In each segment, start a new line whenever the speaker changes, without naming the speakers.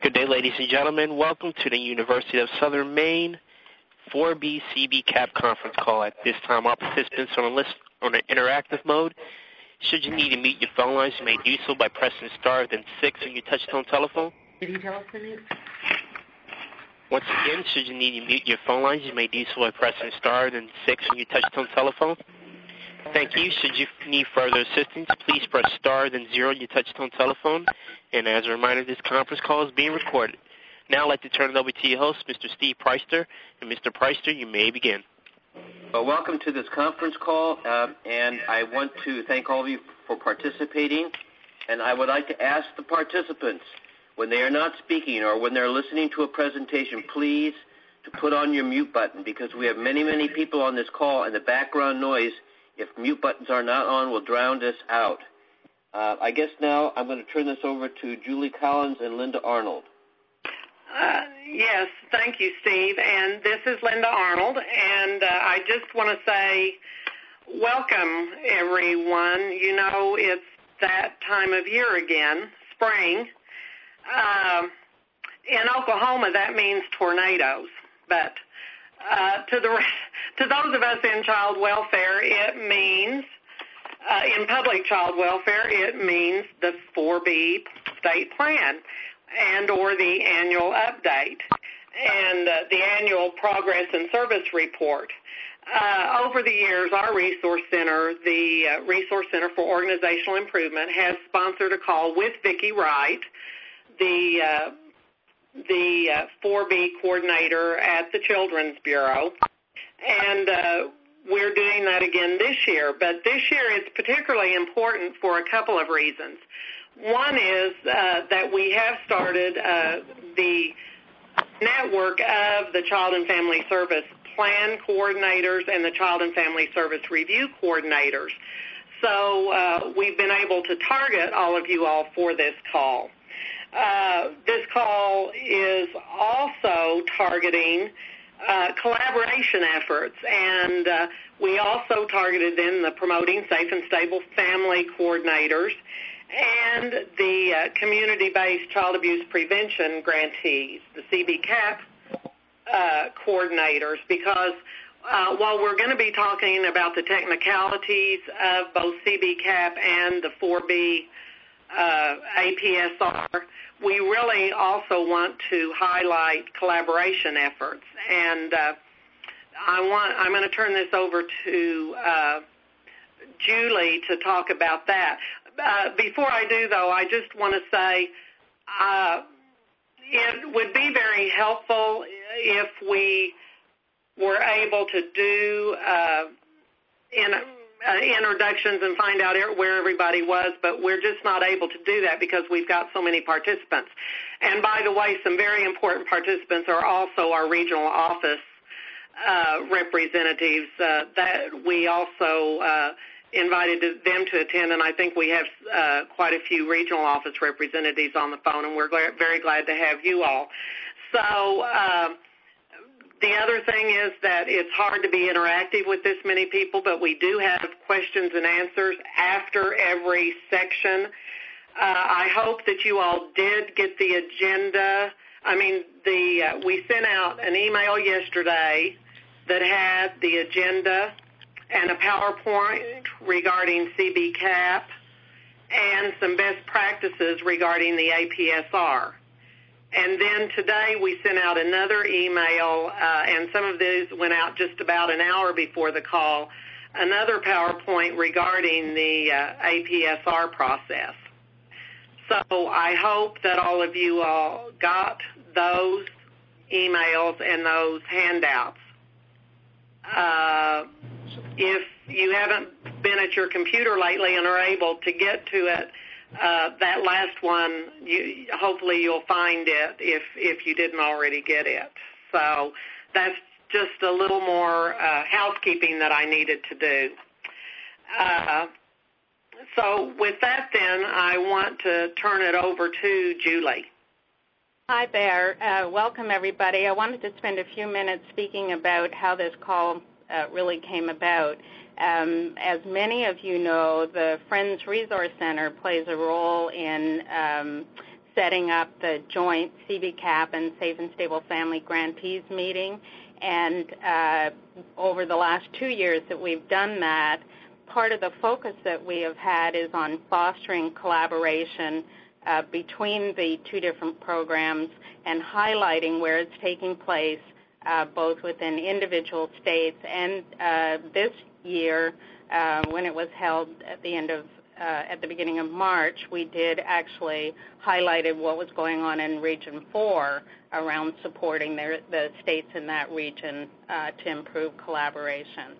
Good day, ladies and gentlemen. Welcome to the University of Southern Maine 4B CB-CAP conference call. At this time, all participants are on an interactive mode. Should you need to mute your phone lines, you may do so by pressing star then 6 on your touch-tone telephone.
Did you tell us to mute?
Once again, should you need to mute your phone lines, you may do so by pressing star then 6 on your touch-tone telephone. Thank you. Should you need further assistance, please press star then 0 on your touch-tone telephone. And as a reminder, this conference call is being recorded. Now I'd like to turn it over to your host, Mr. Steve Preister. And Mr. Preister, you may begin.
Well, welcome to this conference call, and I want to thank all of you for participating. And I would like to ask the participants, when they are not speaking or when they're listening to a presentation, please to put on your mute button, because we have many, many people on this call, and the background noise, if mute buttons are not on, will drown us out. I guess now I'm going to turn this over to Julie Collins and Linda Arnold.
Yes, thank you, Steve. And this is Linda Arnold, and I just want to say welcome, everyone. You know, it's that time of year again, spring. In Oklahoma, that means tornadoes, but to those of us in child welfare, it means, in public child welfare, it means the 4B state plan and or the annual update and the annual progress and service report. Over the years, our resource center, the Resource Center for Organizational Improvement, has sponsored a call with Vicki Wright, the 4B coordinator at the Children's Bureau, and we're doing that again this year. But this year it's particularly important for a couple of reasons. One is that we have started the network of the Child and Family Service Plan Coordinators and the Child and Family Service Review Coordinators. So we've been able to target all of you all for this call. This call is also targeting collaboration efforts, and we also targeted then the Promoting Safe and Stable Family Coordinators and the Community-Based Child Abuse Prevention Grantees, the CB-CAP coordinators, because while we're going to be talking about the technicalities of both CB-CAP and the 4B APSR, we really also want to highlight collaboration efforts. And I'm going to turn this over to Julie to talk about that. Before I do, though, I just want to say it would be very helpful if we were able to do introductions and find out where everybody was, but we're just not able to do that because we've got so many participants. And by the way, some very important participants are also our regional office representatives that we also invited them to attend, and I think we have quite a few regional office representatives on the phone, and we're very glad to have you all. So the other thing is that it's hard to be interactive with this many people, but we do have questions and answers after every section. I hope that you all did get the agenda. I mean, we sent out an email yesterday that had the agenda and a PowerPoint regarding CB-CAP and some best practices regarding the APSR. And then today we sent out another email, and some of these went out just about an hour before the call, another PowerPoint regarding the APSR process. So I hope that all of you all got those emails and those handouts. If you haven't been at your computer lately and are able to get to it, that last one, hopefully you'll find it if you didn't already get it. So that's just a little more housekeeping that I needed to do. So with that then, I want to turn it over to Julie.
Hi there. Welcome, everybody. I wanted to spend a few minutes speaking about how this call really came about. As many of you know, the Friends Resource Center plays a role in setting up the joint CBCAP and Safe and Stable Family Grantees meeting. And over the last 2 years that we've done that, part of the focus that we have had is on fostering collaboration between the two different programs and highlighting where it's taking place both within individual states. And this year, when it was held at the beginning of March, we did actually highlighted what was going on in Region 4 around supporting the states in that region to improve collaboration.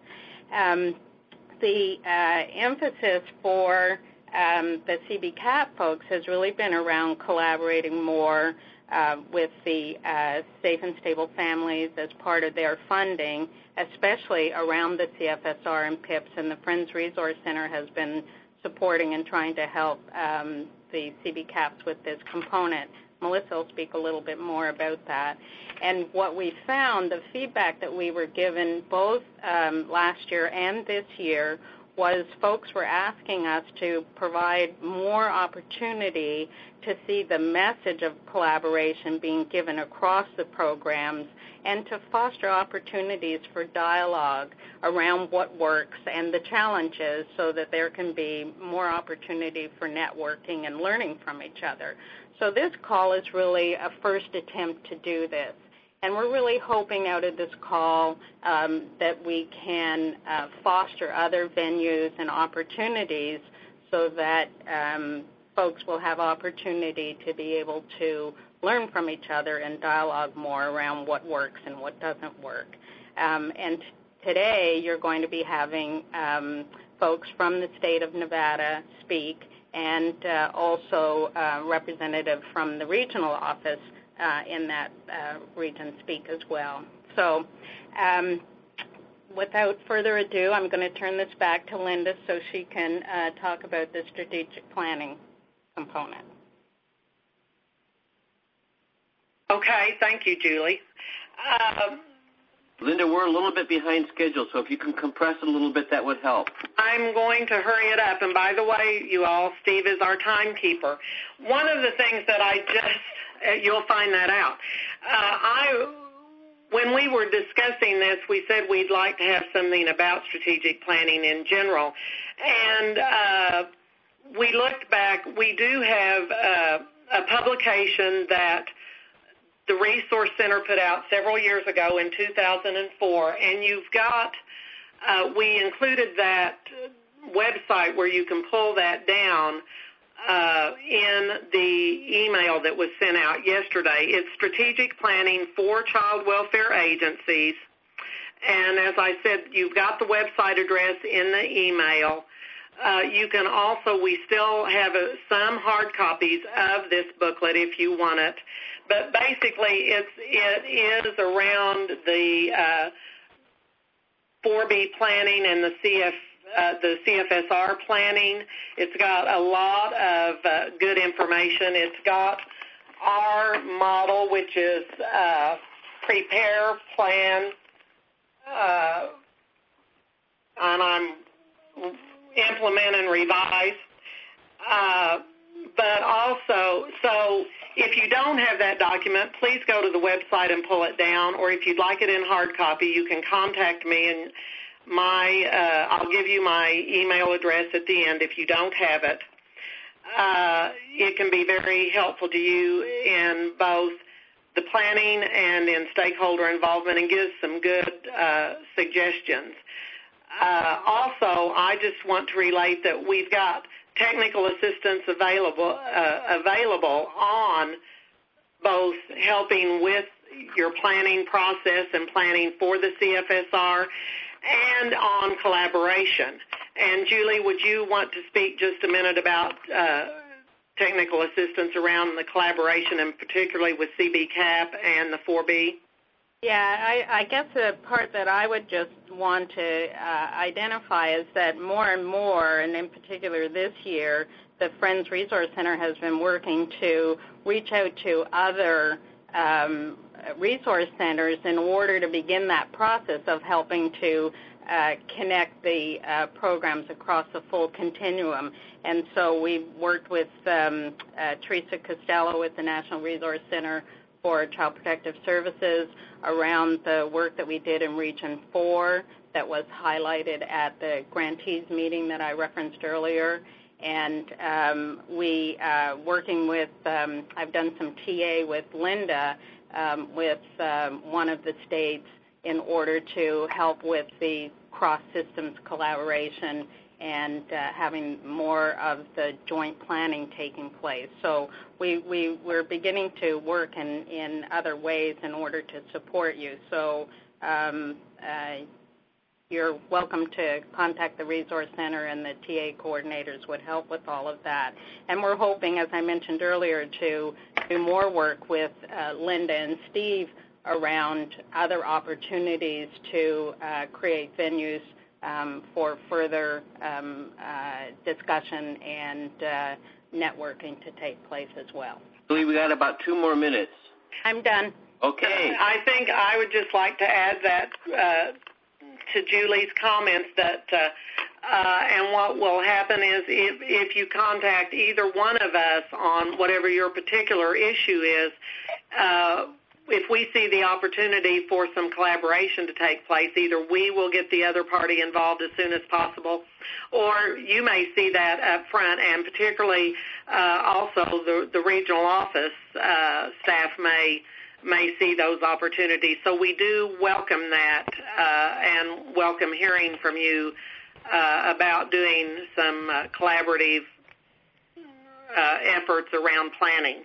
The emphasis for the CBCAP folks has really been around collaborating more with the Safe and Stable Families as part of their funding, especially around the CFSR and PIPS, and the Friends Resource Center has been supporting and trying to help the CBCAPs with this component. Melissa will speak a little bit more about that. And what we found, the feedback that we were given both last year and this year, was folks were asking us to provide more opportunity to see the message of collaboration being given across the programs and to foster opportunities for dialogue around what works and the challenges so that there can be more opportunity for networking and learning from each other. So this call is really a first attempt to do this. And we're really hoping out of this call that we can foster other venues and opportunities so that folks will have opportunity to be able to learn from each other and dialogue more around what works and what doesn't work. And today you're going to be having folks from the state of Nevada speak and also representative from the regional office in that region speak as well. So without further ado, I'm going to turn this back to Linda so she can talk about the strategic planning component.
Okay, thank you, Julie.
Linda, we're a little bit behind schedule, so if you can compress it a little bit, that would help.
I'm going to hurry it up. And by the way, you all, Steve is our timekeeper. One of the things that you'll find that out. When we were discussing this, we said we'd like to have something about strategic planning in general. And we looked back. We do have a publication that the Resource Center put out several years ago in 2004, and you've got, we included that website where you can pull that down in the email that was sent out yesterday. It's Strategic Planning for Child Welfare Agencies, and as I said, you've got the website address in the email. You can also, we still have some hard copies of this booklet if you want it. But basically, it is around the 4B planning and the CFSR planning. It's got a lot of good information. It's got our model, which is prepare, plan, and implement and revise. But also, so if you don't have that document, please go to the website and pull it down, or if you'd like it in hard copy, you can contact me, and I'll give you my email address at the end if you don't have it. It can be very helpful to you in both the planning and in stakeholder involvement and gives some good suggestions. Also, I just want to relate that we've got technical assistance available on both helping with your planning process and planning for the CFSR and on collaboration. And Julie, would you want to speak just a minute about technical assistance around the collaboration and particularly with CBCAP and the 4B?
Yeah, I guess the part that I would just want to identify is that more and more, and in particular this year, the Friends Resource Center has been working to reach out to other resource centers in order to begin that process of helping to connect the programs across the full continuum. And so we worked with Teresa Costello with the National Resource Center for Child Protective Services around the work that we did in Region 4 that was highlighted at the grantees meeting that I referenced earlier. And we working with, I've done some TA with Linda with one of the states in order to help with the cross-systems collaboration and having more of the joint planning taking place. So we're beginning to work in other ways in order to support you. So you're welcome to contact the Resource Center, and the TA coordinators would help with all of that. And we're hoping, as I mentioned earlier, to do more work with Linda and Steve around other opportunities to create venues for further discussion and networking to take place as well.
I believe we got about 2 more minutes.
I'm done.
Okay.
I think I would just like to add that to Julie's comments that and what will happen is if you contact either one of us on whatever your particular issue is, if we see the opportunity for some collaboration to take place, either we will get the other party involved as soon as possible, or you may see that up front, and particularly also the regional office staff may see those opportunities. So we do welcome that and welcome hearing from you about doing some collaborative efforts around planning.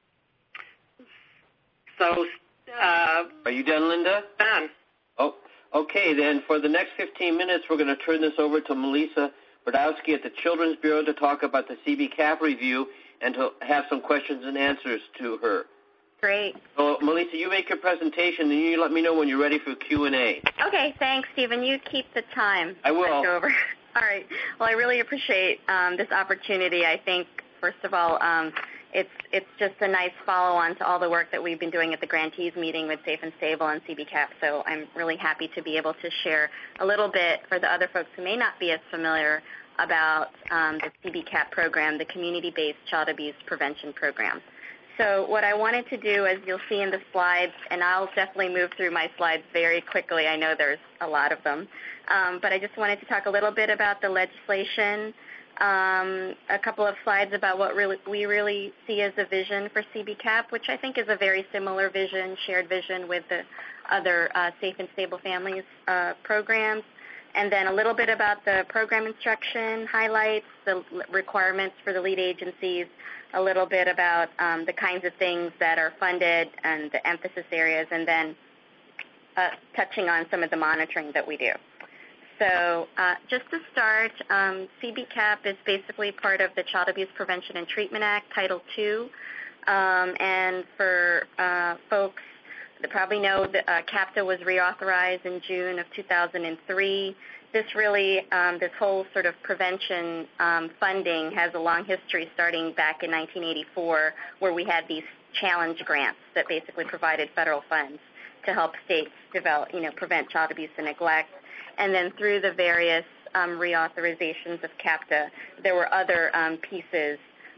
So,
are you done, Linda?
Done.
Oh, okay. Then for the next 15 minutes, we're going to turn this over to Melissa Brodowski at the Children's Bureau to talk about the CBCAP review and to have some questions and answers to her.
Great.
So, Melissa, you make your presentation, and you let me know when you're ready for Q&A.
Okay, thanks, Stephen. You keep the time.
I will.
Over. All right. Well, I really appreciate this opportunity. I think, first of all, it's just a nice follow-on to all the work that we've been doing at the grantees meeting with Safe and Stable and CBCAP. So I'm really happy to be able to share a little bit for the other folks who may not be as familiar about the CBCAP program, the Community-Based Child Abuse Prevention Program. So what I wanted to do, as you'll see in the slides, and I'll definitely move through my slides very quickly. I know there's a lot of them. But I just wanted to talk a little bit about the legislation, a couple of slides about what we really see as a vision for CBCAP, which I think is a very similar vision, shared vision with the other Safe and Stable Families programs, and then a little bit about the program instruction highlights, the requirements for the lead agencies, a little bit about the kinds of things that are funded and the emphasis areas, and then touching on some of the monitoring that we do. So just to start, CBCAP is basically part of the Child Abuse Prevention and Treatment Act, Title II. And for folks that probably know, that CAPTA was reauthorized in June of 2003. This really, this whole sort of prevention funding has a long history starting back in 1984, where we had these challenge grants that basically provided federal funds to help states develop, prevent child abuse and neglect. And then through the various reauthorizations of CAPTA, there were other pieces,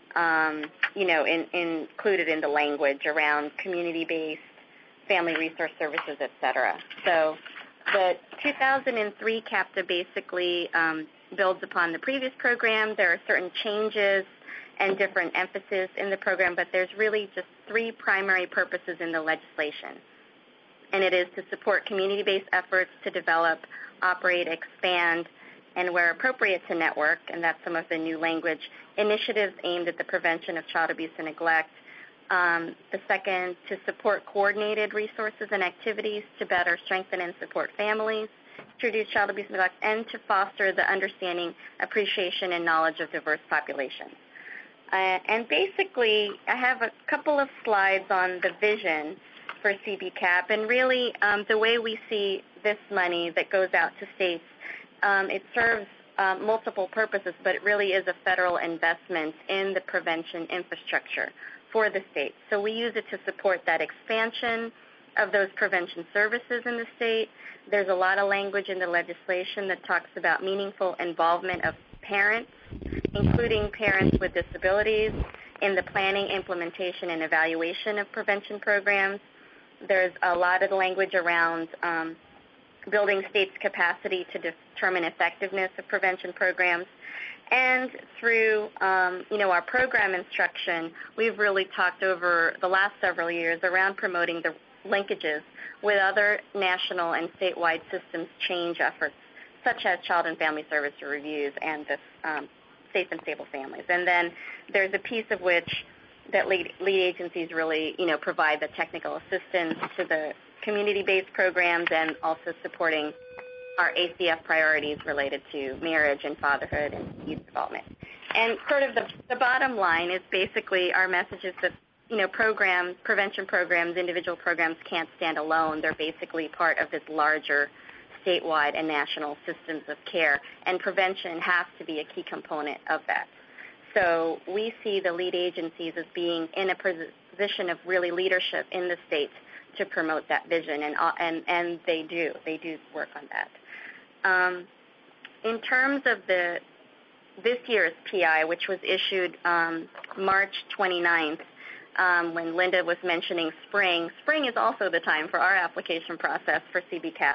included in the language around community-based family resource services, et cetera. So the 2003 CAPTA basically builds upon the previous program. There are certain changes and different emphasis in the program, but there's really just 3 primary purposes in the legislation. And it is to support community-based efforts to develop, operate, expand, and where appropriate to network, and that's some of the new language, initiatives aimed at the prevention of child abuse and neglect. The second, to support coordinated resources and activities to better strengthen and support families to reduce child abuse and neglect, and to foster the understanding, appreciation, and knowledge of diverse populations. And basically, I have a couple of slides on the vision for CBCAP, and really the way we see this money that goes out to states, it serves multiple purposes, but it really is a federal investment in the prevention infrastructure for the states. So we use it to support that expansion of those prevention services in the state. There's a lot of language in the legislation that talks about meaningful involvement of parents, including parents with disabilities, in the planning, implementation, and evaluation of prevention programs. There's a lot of language around building states' capacity to determine effectiveness of prevention programs. And through, our program instruction, we've really talked over the last several years around promoting the linkages with other national and statewide systems change efforts, such as Child and Family Service Reviews and the Safe and Stable Families. And then there's a piece of which that lead agencies really, provide the technical assistance to the community-based programs and also supporting our ACF priorities related to marriage and fatherhood and youth development. And sort of the bottom line is basically our message is that, prevention programs, individual programs can't stand alone. They're basically part of this larger statewide and national systems of care, and prevention has to be a key component of that. So we see the lead agencies as being in a position of really leadership in the states to promote that vision, and they do work on that. In terms of this year's PI, which was issued March 29th, when Linda was mentioning spring is also the time for our application process for CBCAP.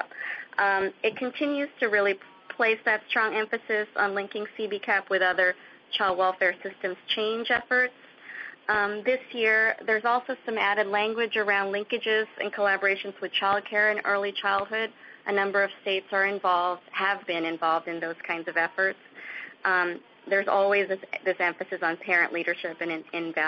It continues to really place that strong emphasis on linking CBCAP with other child welfare systems change efforts. This year, there's also some added language around linkages and collaborations with child care and early childhood. A number of states have been involved in those kinds of efforts. There's always this emphasis on parent leadership and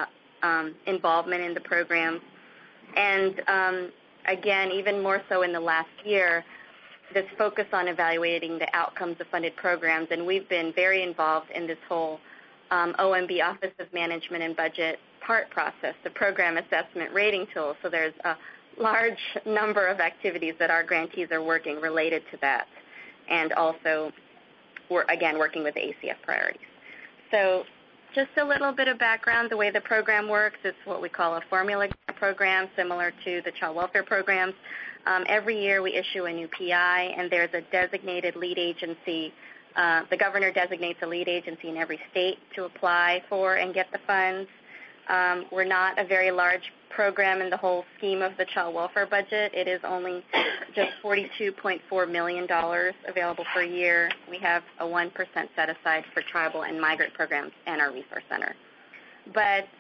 involvement in the program. And again, even more so in the last year, this focus on evaluating the outcomes of funded programs, and we've been very involved in this whole OMB, Office of Management and Budget, PART process, the program assessment rating tool. So there's a large number of activities that our grantees are working related to that, and also, again, working with the ACF priorities. So just a little bit of background, the way the program works, it's what we call a formula program, similar to the child welfare programs. Every year we issue a new PI, and there's a designated lead agency. The governor designates a lead agency in every state to apply for and get the funds. We're not a very large program in the whole scheme of the child welfare budget. It is only just $42.4 million available per year. We have a 1% set aside for tribal and migrant programs and our resource center. But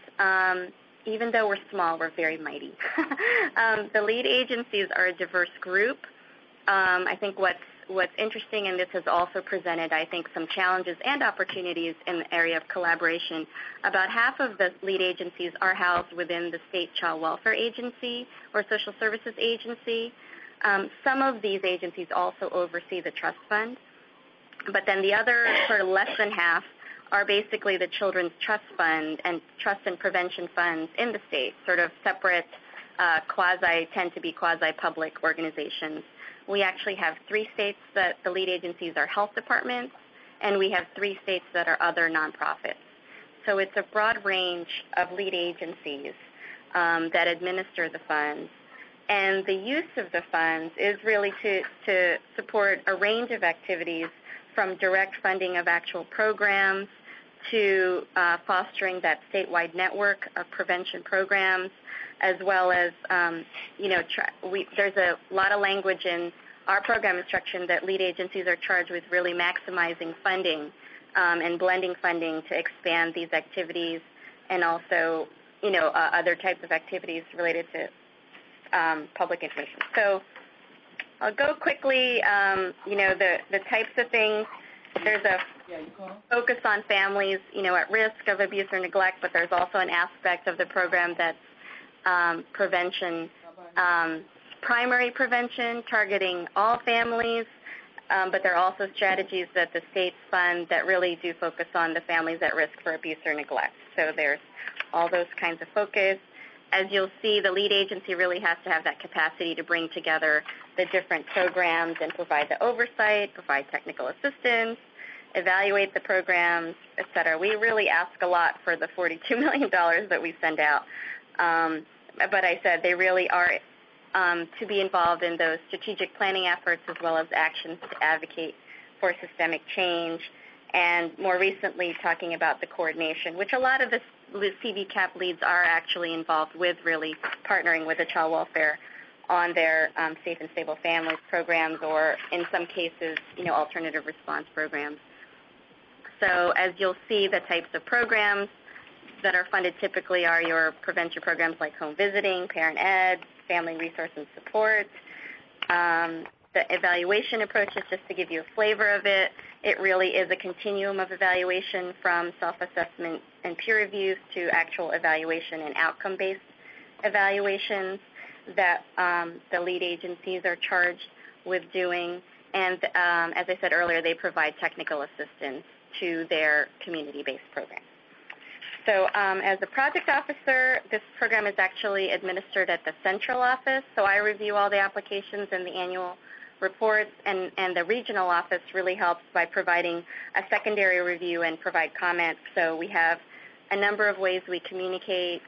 even though we're small, we're very mighty. The lead agencies are a diverse group. I think what's interesting, and this has also presented, I think, some challenges and opportunities in the area of collaboration. About half of the lead agencies are housed within the state child welfare agency or social services agency. Some of these agencies also oversee the trust fund. But then the other sort of less than half are basically the Children's Trust Fund and Trust and Prevention Funds in the state, sort of separate, tend to be quasi-public organizations. We actually have 3 states that the lead agencies are health departments, and we have 3 states that are other nonprofits. So it's a broad range of lead agencies that administer the funds. And the use of the funds is really to support a range of activities, from direct funding of actual programs to fostering that statewide network of prevention programs, as well as, there's a lot of language in our program instruction that lead agencies are charged with really maximizing funding and blending funding to expand these activities, and also, other types of activities related to public information. So I'll go quickly, the types of things. There's a focus on families, at risk of abuse or neglect, but there's also an aspect of the program that's prevention, primary prevention, targeting all families, but there are also strategies that the states fund that really do focus on the families at risk for abuse or neglect. So there's all those kinds of focus. As you'll see, the lead agency really has to have that capacity to bring together the different programs and provide the oversight, provide technical assistance, evaluate the programs, et cetera. We really ask a lot for the $42 million that we send out. But I said they really are to be involved in those strategic planning efforts as well as actions to advocate for systemic change, and more recently talking about the coordination, which a lot of the CBCAP leads are actually involved with, really partnering with the child welfare on their Safe and Stable Families programs, or in some cases, alternative response programs. So as you'll see, the types of programs that are funded typically are your prevention programs like home visiting, parent ed, family resource and support. The evaluation approaches, just to give you a flavor of it, it really is a continuum of evaluation from self-assessment and peer reviews to actual evaluation and outcome-based evaluations that the lead agencies are charged with doing. And as I said earlier, they provide technical assistance to their community-based programs. So as a project officer, this program is actually administered at the central office. So I review all the applications and the annual reports, and the regional office really helps by providing a secondary review and provide comments. So we have a number of ways we communicate,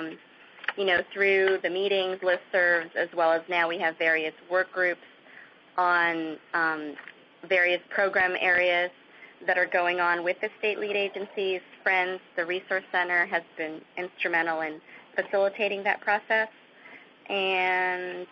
through the meetings, listservs, as well as now we have various work groups on various program areas that are going on with the state lead agencies. Friends, the Resource Center has been instrumental in facilitating that process. And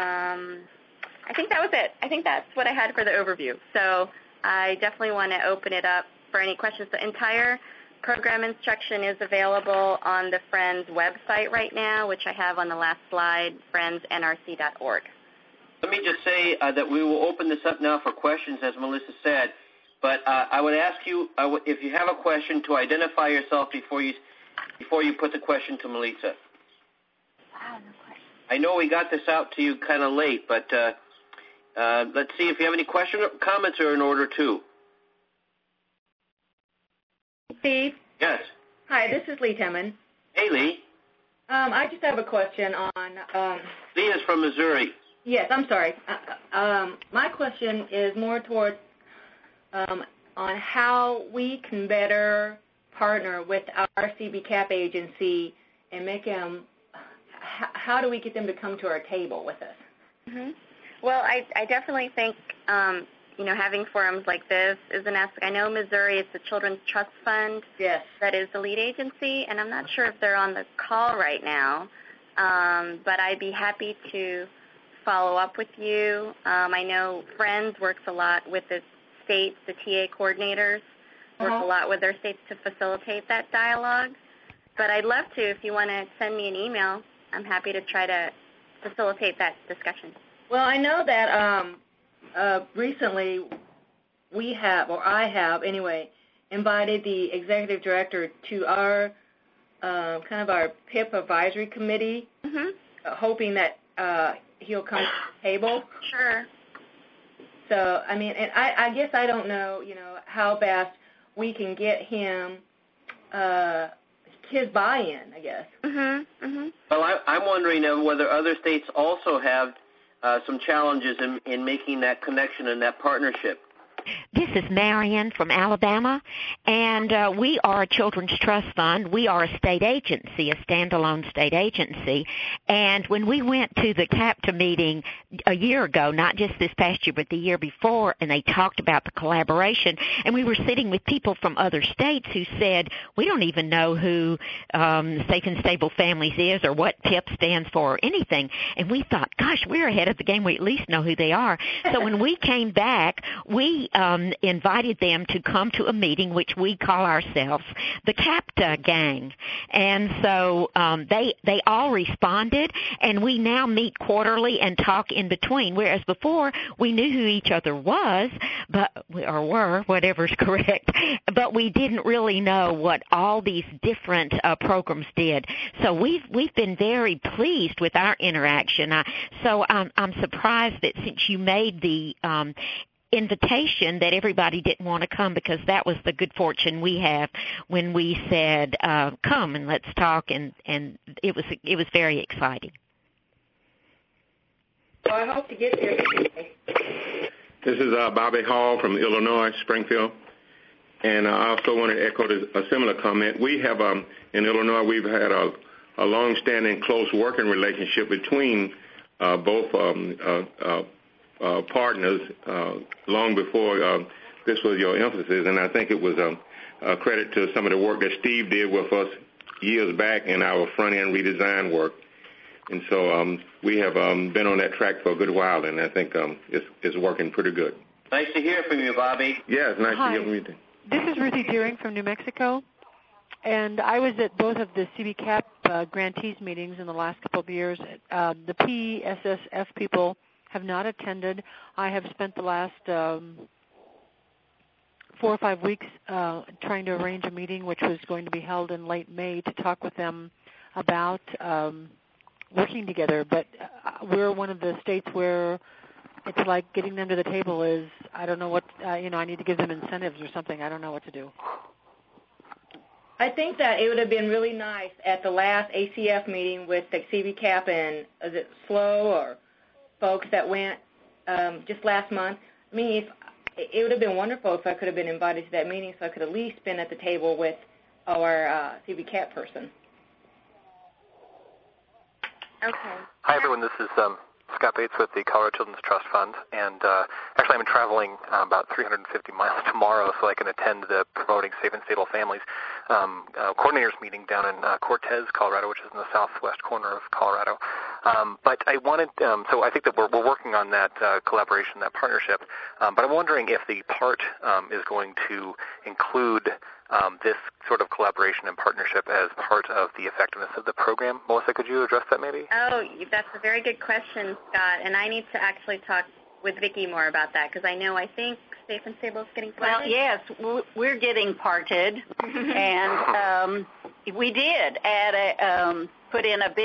I think that was it. I think that's what I had for the overview. So I definitely want to open it up for any questions. The entire program instruction is available on the Friends website right now, which I have on the last slide, friendsnrc.org.
Let me just say that we will open this up now for questions, as Melissa said. But I would ask you, if you have a question, to identify yourself before you put the question to Melissa.
Wow, no question.
I know we got this out to you kind of late, but let's see if you have any questions or comments are in order, too.
Steve?
Yes.
Hi, this is Lee Timmon.
Hey, Lee.
I just have a question on...
Lee is from Missouri.
Yes, I'm sorry. My question is more towards on how we can better partner with our CBCAP agency and make them... How do we get them to come to our table with us?
Mm-hmm. Well, I definitely think, having forums like this is an aspect. I know Missouri is the Children's Trust Fund.
Yes.
That is the lead agency, and I'm not sure if they're on the call right now, but I'd be happy to follow up with you. I know Friends works a lot with the states, the TA coordinators, work a lot with their states to facilitate that dialogue. But I'd love to, if you want to send me an email, I'm happy to try to facilitate that discussion.
Well, I know that recently we have, or I have anyway, invited the executive director to our kind of our PIP advisory committee, hoping that he'll come to the table.
Sure.
So, I mean, and I guess I don't know, how best we can get him his buy-in, I guess.
Well, I'm wondering whether other states also have some challenges in making that connection and that partnership.
This is Marion from Alabama, and we are a Children's Trust Fund. We are a state agency, a standalone state agency, and when we went to the CAPTA meeting a year ago, not just this past year, but the year before, and they talked about the collaboration, and we were sitting with people from other states who said, we don't even know who Safe and Stable Families is or what PIP stands for or anything, and we thought, gosh, we're ahead of the game. We at least know who they are. So when we came back, we invited them to come to a meeting which we call ourselves the CAPTA gang. And so they all responded, and we now meet quarterly and talk in between, whereas before we knew who each other was, or were, whatever's correct, but we didn't really know what all these different programs did. So we've been very pleased with our interaction. So I'm surprised that since you made the invitation that everybody didn't want to come, because that was the good fortune we have when we said come and let's talk, and it was very exciting.
So I hope to get there today.
This is Bobby Hall from Illinois, Springfield, and I also want to echo a similar comment. We have in Illinois we've had a long-standing close working relationship between both partners long before this was your emphasis, and I think it was a credit to some of the work that Steve did with us years back in our front-end redesign work. And so we have been on that track for a good while, and I think it's working pretty good.
Nice to hear from you, Bobby.
Yeah, it's nice to hear from you.
This is Ruthie Deering from New Mexico, and I was at both of the CBCAP grantees meetings in the last couple of years. The PSSF people have not attended. I have spent the last 4 or 5 weeks trying to arrange a meeting, which was going to be held in late May, to talk with them about working together. But we're one of the states where it's like getting them to the table is, I don't know what, I need to give them incentives or something. I don't know what to do.
I think that it would have been really nice at the last ACF meeting with the CBCAP and, is it SLO or folks that went just last month. I mean, it would have been wonderful if I could have been invited to that meeting so I could at least been at the table with our CBCAP person.
Okay.
Hi, everyone. This is Scott Bates with the Colorado Children's Trust Fund, and actually I'm traveling about 350 miles tomorrow so I can attend the Promoting Safe and Stable Families coordinators meeting down in Cortez, Colorado, which is in the southwest corner of Colorado. But I wanted, so I think that we're working on that collaboration, that partnership, but I'm wondering if the part is going to include this sort of collaboration and partnership as part of the effectiveness of the program. Melissa, could you address that maybe?
Oh, that's a very good question, Scott, and I need to actually talk with Vicki more about that because I think Safe and Stable is getting parted.
Well, yes, we're getting parted, and we did add put in a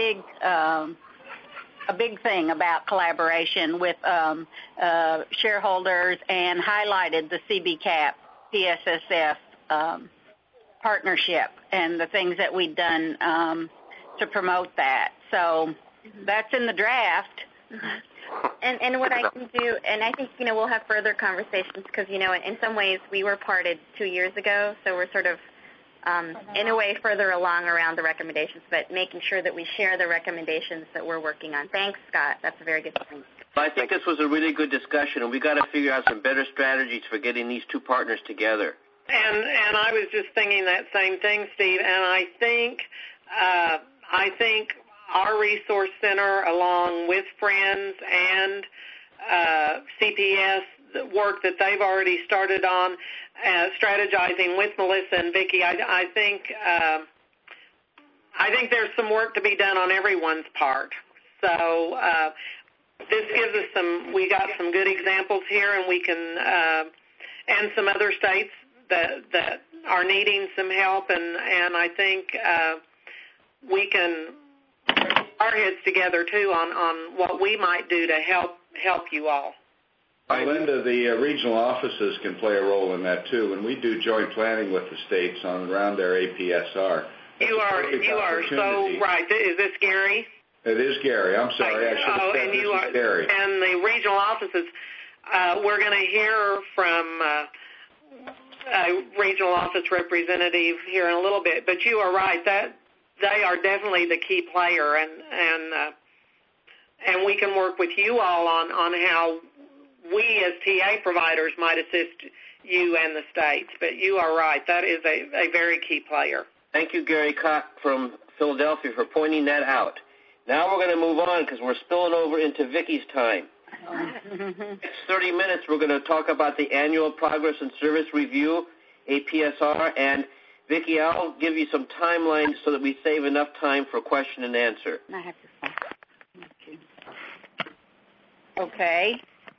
big thing about collaboration with shareholders and highlighted the CBCAP, PSSF partnership and the things that we've done to promote that. So that's in the draft.
And what I can do, and I think, we'll have further conversations because, in some ways we were parted 2 years ago, so we're sort of, in a way, further along around the recommendations, but making sure that we share the recommendations that we're working on. Thanks, Scott. That's a very good point.
I think this was a really good discussion, and we got to figure out some better strategies for getting these two partners together.
And I was just thinking that same thing, Steve, and I think our resource center, along with Friends and CPS, the work that they've already started on, strategizing with Melissa and Vicki, I think there's some work to be done on everyone's part. So this gives us we got some good examples here, and we can, and some other states that are needing some help, and I think we can put our heads together too on what we might do to help you all.
Linda, the regional offices can play a role in that too, and we do joint planning with the states around their APSR.
You are so right. Is this Gary?
It is Gary. I'm sorry. I should have said this is Gary.
And the regional offices, we're going to hear from a regional office representative here in a little bit, but you are right. That they are definitely the key player, and we can work with you all on how we as TA providers might assist you and the states. But you are right. That is a very key player.
Thank you, Gary Koch from Philadelphia, for pointing that out. Now we're going to move on because we're spilling over into Vicki's time. Next 30 minutes, we're going to talk about the annual progress and service review, APSR, and Vicki, I'll give you some timelines so that we save enough time for question and answer.
I have to stop. Okay.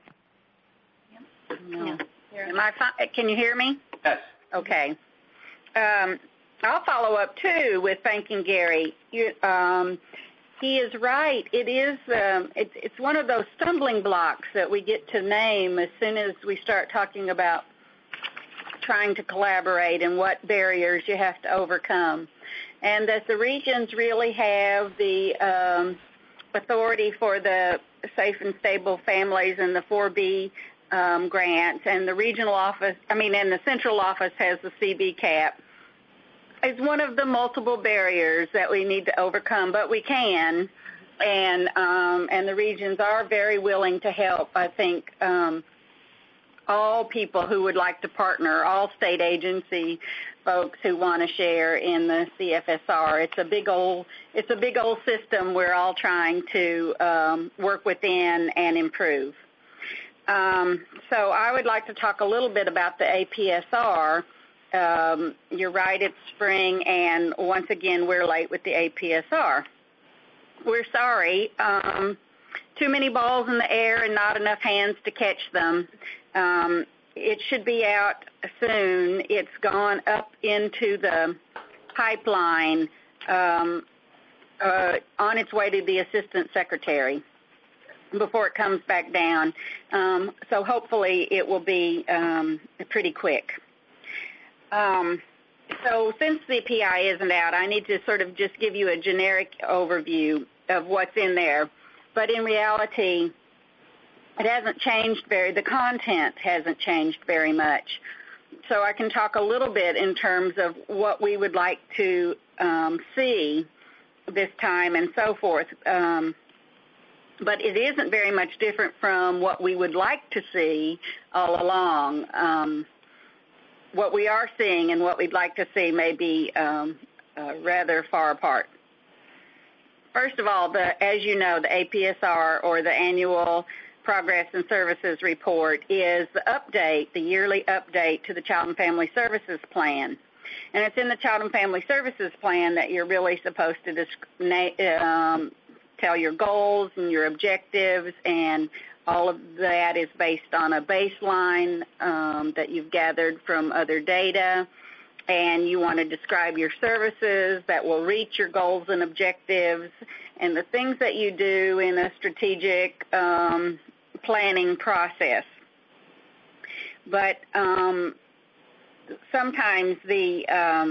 No. Can you hear me?
Yes.
Okay. I'll follow up too with thanking Gary. He is right. It is. It's one of those stumbling blocks that we get to name as soon as we start talking about trying to collaborate and what barriers you have to overcome, and that the regions really have the authority for the Safe and Stable Families and the 4B grants, and the regional office, and the central office has the CBCAP. It's one of the multiple barriers that we need to overcome, but we can. and the regions are very willing to help. I think all people who would like to partner, all state agency folks who want to share in the CFSR. It's a big old system we're all trying to work within and improve. So I would like to talk a little bit about the APSR. You're right, it's spring, and once again, we're late with the APSR. We're sorry. Too many balls in the air and not enough hands to catch them. It should be out soon. It's gone up into the pipeline on its way to the Assistant Secretary before it comes back down. So hopefully it will be pretty quick. So since the PI isn't out, I need to sort of just give you a generic overview of what's in there. But in reality, it hasn't changed the content hasn't changed very much. So I can talk a little bit in terms of what we would like to see this time and so forth. But it isn't very much different from what we would like to see all along. What we are seeing and what we'd like to see may be rather far apart. First of all, as you know, the APSR, or the Annual Progress and Services Report, is the yearly update to the Child and Family Services Plan. And it's in the Child and Family Services Plan that you're really supposed to tell your goals and your objectives, and all of that is based on a baseline that you've gathered from other data, and you want to describe your services that will reach your goals and objectives and the things that you do in a strategic planning process. But sometimes the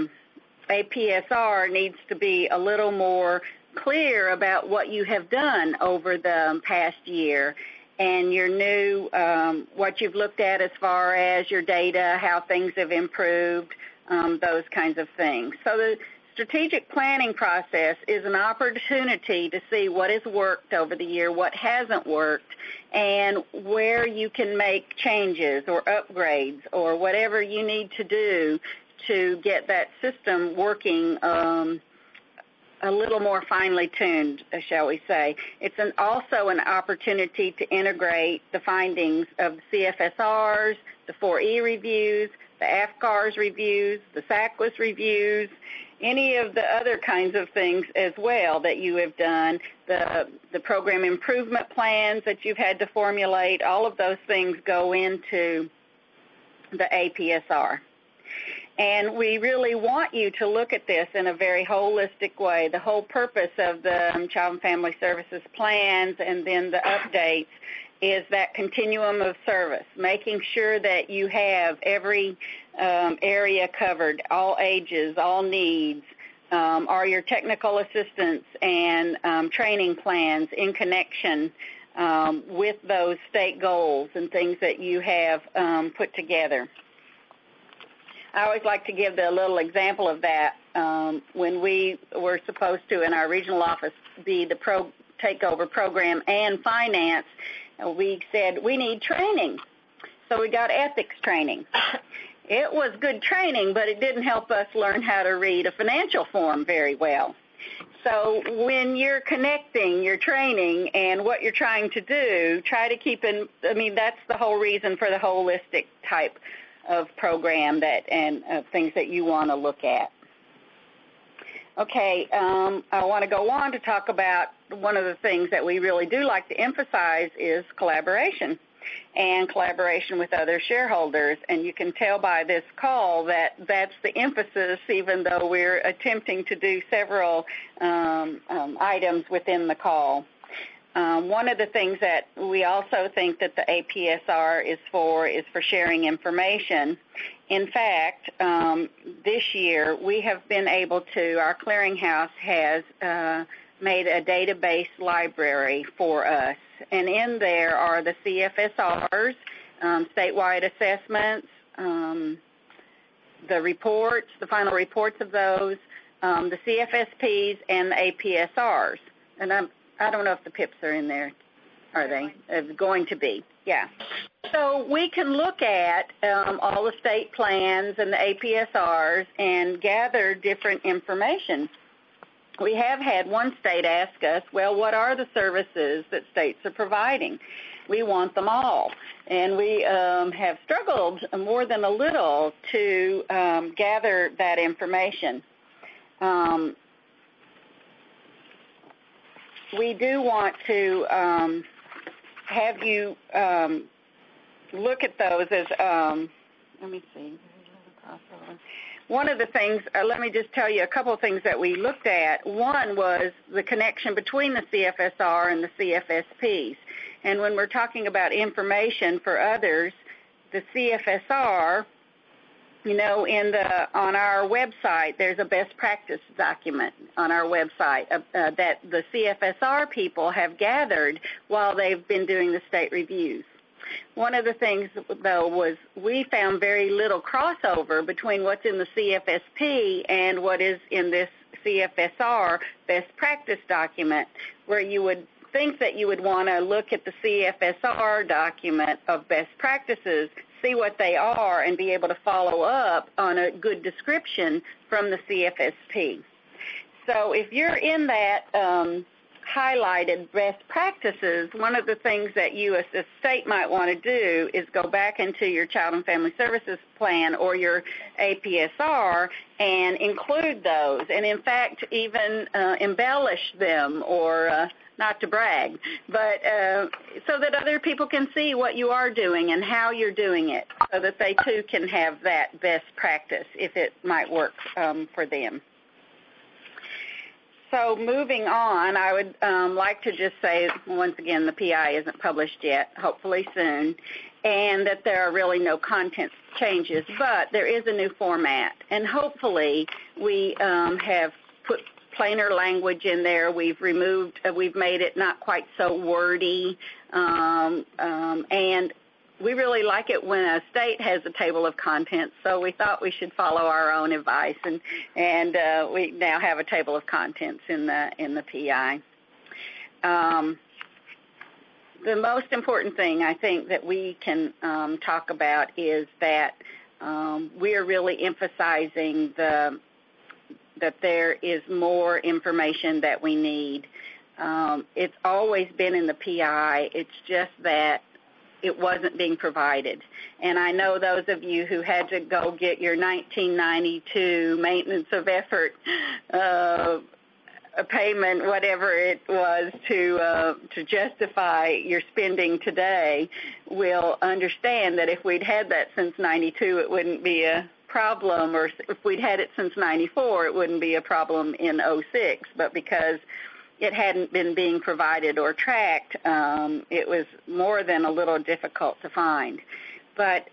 APSR needs to be a little more clear about what you have done over the past year and your new, what you've looked at as far as your data, how things have improved, those kinds of things. So the strategic planning process is an opportunity to see what has worked over the year, what hasn't worked, and where you can make changes or upgrades or whatever you need to do to get that system working a little more finely tuned, shall we say. It's also an opportunity to integrate the findings of the CFSRs, the 4E reviews, the AFCARS reviews, the SACWIS reviews, any of the other kinds of things as well that you have done, the program improvement plans that you've had to formulate, all of those things go into the APSR. And we really want you to look at this in a very holistic way. The whole purpose of the Child and Family Services plans and then the updates is that continuum of service, making sure that you have every area covered, all ages, all needs, are your technical assistance and training plans in connection with those state goals and things that you have put together. I always like to give a little example of that. When we were supposed to, in our regional office, be the takeover program and finance, we said we need training. So we got ethics training. It was good training, but it didn't help us learn how to read a financial form very well. So when you're connecting your training and what you're trying to do, try to keep in, that's the whole reason for the holistic type of program and things that you want to look at. Okay, I want to go on to talk about one of the things that we really do like to emphasize is collaboration and collaboration with other shareholders. And you can tell by this call that that's the emphasis, even though we're attempting to do several items within the call. One of the things that we also think that the APSR is for sharing information. In fact, this year we have been able to, our clearinghouse has made a database library for us. And in there are the CFSRs, statewide assessments, the reports, the final reports of those, the CFSPs, and the APSRs. And I don't know if the PIPs are in there. Are they? Going to be, yeah. So we can look at all the state plans and the APSRs and gather different information. We have had one state ask us, well, what are the services that states are providing? We want them all. And we have struggled more than a little to gather that information. We do want to have you look at those as, let me see. One of the things, let me just tell you a couple of things that we looked at. One was the connection between the CFSR and the CFSPs. And when we're talking about information for others, the CFSR, you know, on our website, there's a best practice document on our website that the CFSR people have gathered while they've been doing the state reviews. One of the things, though, was we found very little crossover between what's in the CFSP and what is in this CFSR best practice document, where you would think that you would want to look at the CFSR document of best practices, see what they are, and be able to follow up on a good description from the CFSP. So if you're in that highlighted best practices, one of the things that you as a state might want to do is go back into your Child and Family Services Plan or your APSR and include those, and in fact even embellish them, or not to brag, but so that other people can see what you are doing and how you're doing it, so that they too can have that best practice if it might work for them. So moving on, I would like to just say, once again, the PI isn't published yet, hopefully soon, and that there are really no content changes, but there is a new format, and hopefully we have put plainer language in there. We've made it not quite so wordy, and we really like it when a state has a table of contents, so we thought we should follow our own advice, and we now have a table of contents in the PI. The most important thing I think that we can talk about is that we are really emphasizing that there is more information that we need. It's always been in the PI. It's just that it wasn't being provided. And I know those of you who had to go get your 1992 maintenance of effort payment, whatever it was, to justify your spending today, will understand that if we'd had that since 92, it wouldn't be a problem, or if we'd had it since 94, it wouldn't be a problem in 06, but because it hadn't been being provided or tracked, it was more than a little difficult to find. But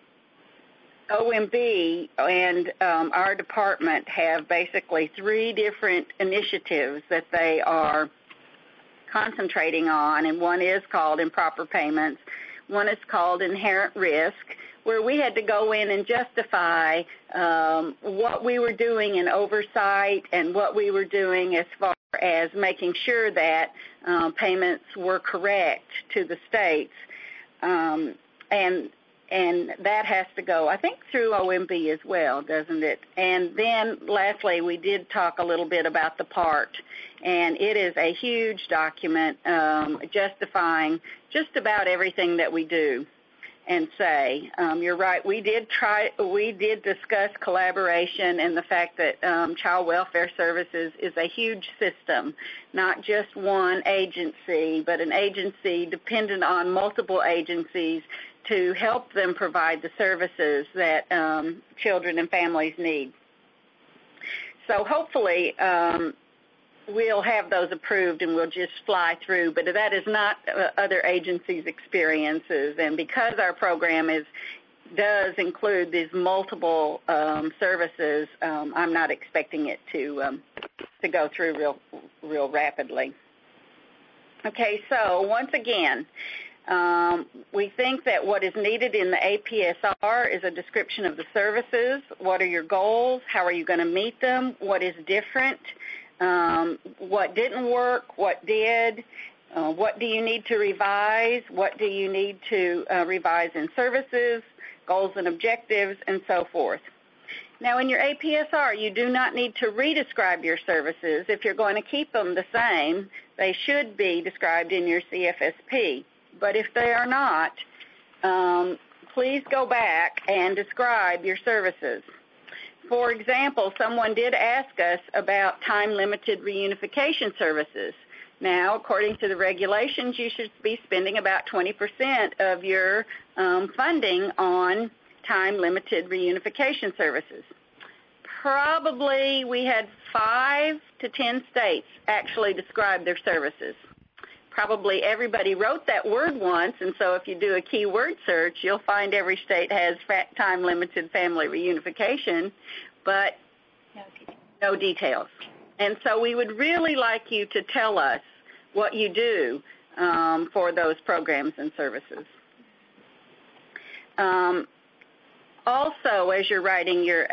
OMB and our department have basically 3 different initiatives that they are concentrating on, and one is called Improper Payments. One is called Inherent Risk, where we had to go in and justify what we were doing in oversight and what we were doing as far as making sure that payments were correct to the states. And that has to go, I think, through OMB as well, doesn't it? And then, lastly, we did talk a little bit about the PART, and it is a huge document justifying just about everything that we do and say. You're right. We did discuss collaboration and the fact that Child Welfare Services is a huge system, not just one agency, but an agency dependent on multiple agencies to help them provide the services that children and families need. So hopefully we'll have those approved and we'll just fly through, but that is not other agencies' experiences. And because our program does include these multiple services, I'm not expecting it to go through real rapidly. Okay, so once again, we think that what is needed in the APSR is a description of the services. What are your goals? How are you going to meet them? What is different? What didn't work? What did? What do you need to revise? What do you need to revise in services, goals and objectives, and so forth. Now, in your APSR, you do not need to re-describe your services. If you're going to keep them the same, they should be described in your CFSP. But if they are not, please go back and describe your services. For example, someone did ask us about time-limited reunification services. Now, according to the regulations, you should be spending about 20% of your funding on time-limited reunification services. Probably we had 5 to 10 states actually describe their services. Probably everybody wrote that word once, and so if you do a keyword search, you'll find every state has time-limited family reunification, but no details. And so we would really like you to tell us what you do for those programs and services. Also, as you're writing your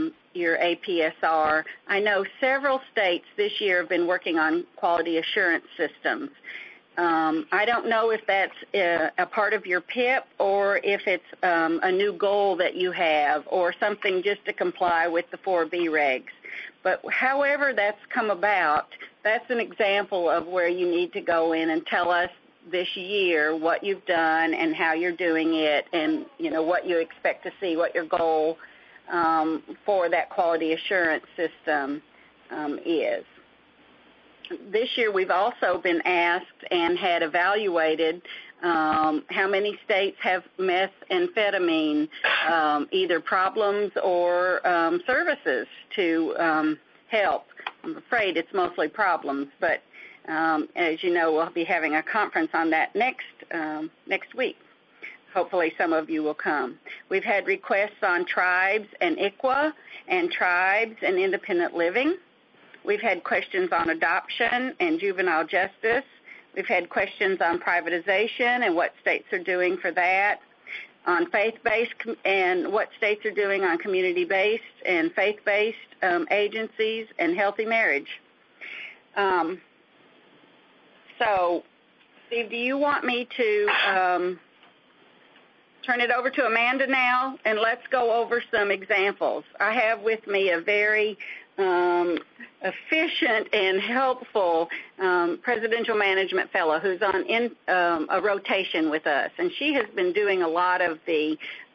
APSR, I know several states this year have been working on quality assurance systems. I don't know if that's a part of your PIP or if it's a new goal that you have or something just to comply with the 4B regs. But however that's come about, that's an example of where you need to go in and tell us this year what you've done and how you're doing it and, what you expect to see, what your goal for that quality assurance system is. This year we've also been asked and had evaluated how many states have methamphetamine, either problems or services to help. I'm afraid it's mostly problems, but as you know, we'll be having a conference on that next week. Hopefully some of you will come. We've had requests on tribes and ICWA and tribes and independent living. We've had questions on adoption and juvenile justice. We've had questions on privatization and what states are doing for that, on faith-based and what states are doing on community-based and faith-based agencies and healthy marriage. So, Steve, do you want me to turn it over to Amanda now, and let's go over some examples. I have with me a very efficient and helpful presidential management fellow who's on a rotation with us, and she has been doing a lot of the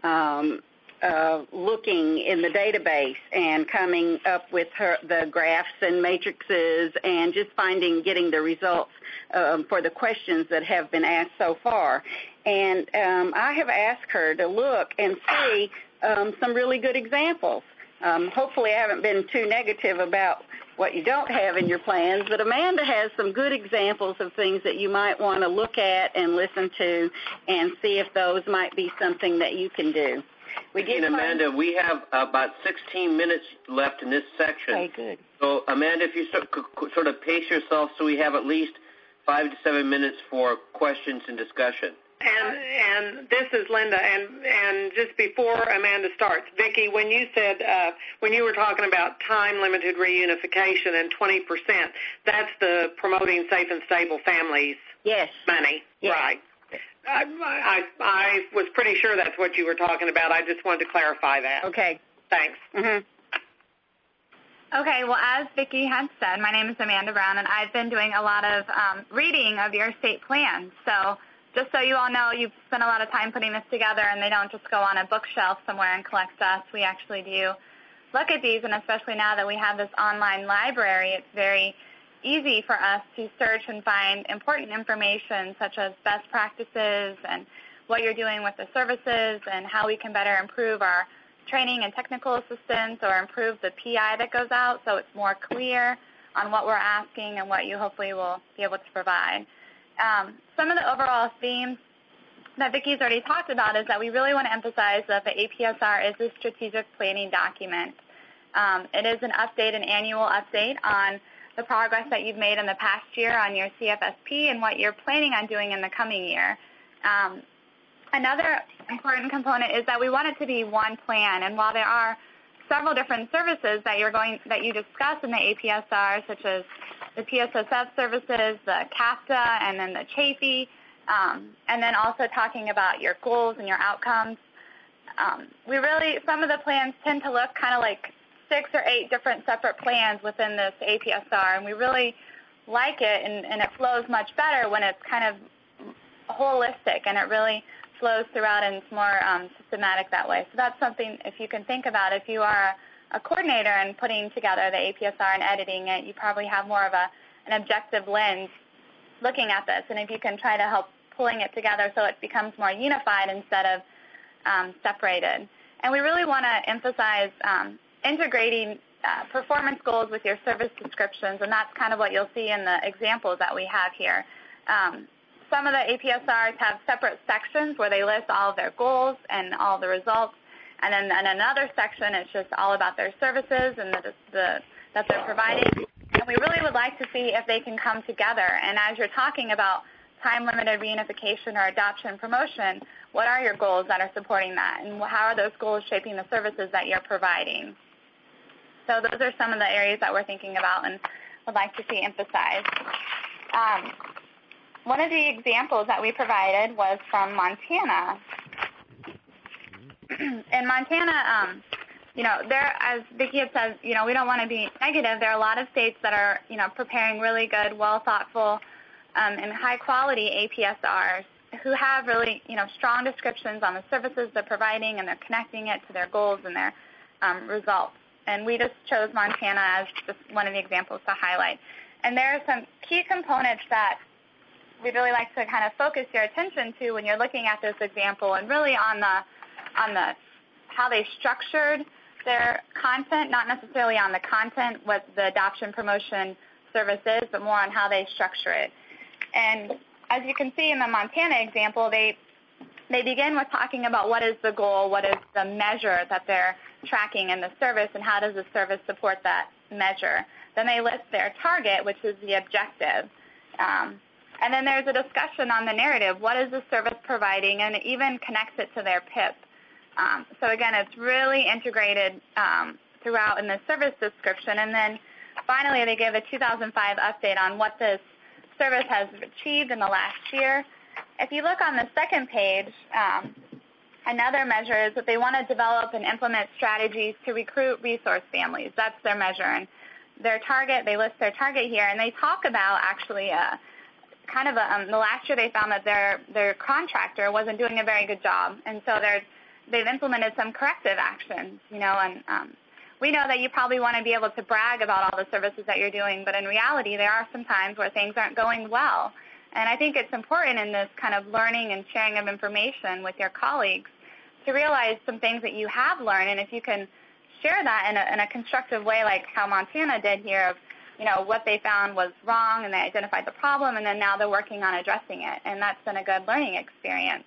looking in the database and coming up with the graphs and matrices and just getting the results for the questions that have been asked so far. And I have asked her to look and see some really good examples. Hopefully I haven't been too negative about what you don't have in your plans, but Amanda has some good examples of things that you might want to look at and listen to and see if those might be something that you can do.
Amanda, we have about 16 minutes left in this section.
Okay, good.
So, Amanda, if you sort of pace yourself so we have at least 5 to 7 minutes for questions and discussion.
And this is Linda, and just before Amanda starts, Vicki, when you said, when you were talking about time-limited reunification and 20%, that's the Promoting Safe and Stable Families money,
yes.
Right? I was pretty sure that's what you were talking about. I just wanted to clarify that.
Okay.
Thanks.
Mm-hmm.
Okay, well, as Vicki had said, my name is Amanda Brown, and I've been doing a lot of reading of your state plans. So just so you all know, you've spent a lot of time putting this together, and they don't just go on a bookshelf somewhere and collect dust. We actually do look at these, and especially now that we have this online library, it's very easy for us to search and find important information such as best practices and what you're doing with the services and how we can better improve our training and technical assistance or improve the PI that goes out so it's more clear on what we're asking and what you hopefully will be able to provide. Some of the overall themes that Vicki's already talked about is that we really want to emphasize that the APSR is a strategic planning document. It is an annual update on the progress that you've made in the past year on your CFSP and what you're planning on doing in the coming year. Another important component is that we want it to be one plan, and while there are several different services that you discuss in the APSR, such as the PSSF services, the CAFTA, and then the CHAFE, and then also talking about your goals and your outcomes. Some of the plans tend to look kind of like 6 or 8 different separate plans within this APSR, and we really like it, and it flows much better when it's kind of holistic, and it really flows throughout and it's more systematic that way. So that's something, if you can think about, if you are a coordinator and putting together the APSR and editing it, you probably have more of an objective lens looking at this, and if you can try to help pulling it together so it becomes more unified instead of separated. And we really want to emphasize integrating performance goals with your service descriptions, and that's kind of what you'll see in the examples that we have here. Some of the APSRs have separate sections where they list all of their goals and all the results, and then in another section it's just all about their services and that they're providing. And we really would like to see if they can come together. And as you're talking about time-limited reunification or adoption promotion, what are your goals that are supporting that, and how are those goals shaping the services that you're providing? So those are some of the areas that we're thinking about and would like to see emphasized. One of the examples that we provided was from Montana. In Montana, there, as Vicki had said, we don't want to be negative. There are a lot of states that are, preparing really good, well-thoughtful, and high-quality APSRs who have really, strong descriptions on the services they're providing, and they're connecting it to their goals and their results. And we just chose Montana as just one of the examples to highlight. And there are some key components that we'd really like to kind of focus your attention to when you're looking at this example, and really on the how they structured their content, not necessarily on the content, what the adoption promotion service is, but more on how they structure it. And as you can see in the Montana example, they begin with talking about what is the goal, what is the measure that they're tracking in the service, and how does the service support that measure. Then they list their target, which is the objective. And then there's a discussion on the narrative. What is the service providing? And it even connects it to their PIP. So again, it's really integrated throughout in the service description. And then finally, they give a 2005 update on what this service has achieved in the last year. If you look on the second page, another measure is that they want to develop and implement strategies to recruit resource families. That's their measure. And their target, they list their target here, and they talk about actually the last year they found that their contractor wasn't doing a very good job, and so they've implemented some corrective actions, and we know that you probably want to be able to brag about all the services that you're doing, but in reality there are some times where things aren't going well. And I think it's important in this kind of learning and sharing of information with your colleagues to realize some things that you have learned, and if you can share that in a constructive way like how Montana did here of what they found was wrong, and they identified the problem, and then now they're working on addressing it, and that's been a good learning experience.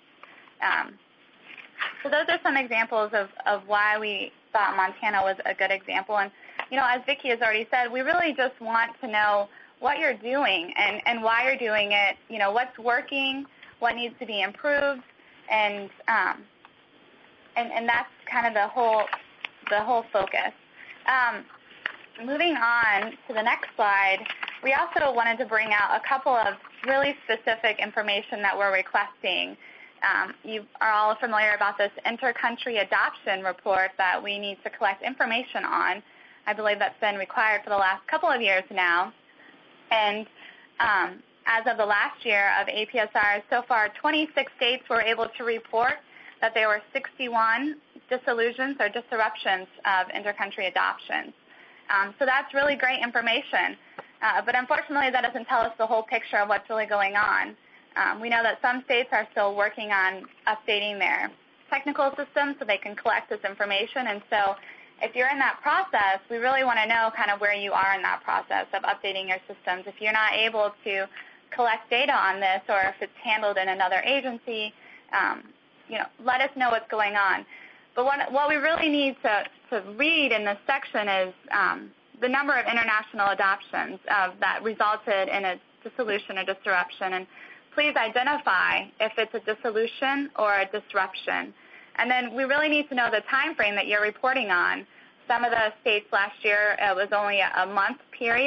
So those are some examples of why we thought Montana was a good example. And, as Vicki has already said, we really just want to know what you're doing and why you're doing it, what's working, what needs to be improved, and that's kind of the whole focus. Moving on to the next slide, we also wanted to bring out a couple of really specific information that we're requesting. You are all familiar about this inter-country adoption report that we need to collect information on. I believe that's been required for the last couple of years now. And as of the last year of APSR, so far 26 states were able to report that there were 61 dissolutions or disruptions of inter-country adoptions. So that's really great information. But unfortunately, that doesn't tell us the whole picture of what's really going on. We know that some states are still working on updating their technical systems so they can collect this information. And so if you're in that process, we really want to know kind of where you are in that process of updating your systems. If you're not able to collect data on this, or if it's handled in another agency, let us know what's going on. But what we really need to read in this section is the number of international adoptions that resulted in a dissolution or disruption. And please identify if it's a dissolution or a disruption. And then we really need to know the time frame that you're reporting on. Some of the states last year, it was only a month period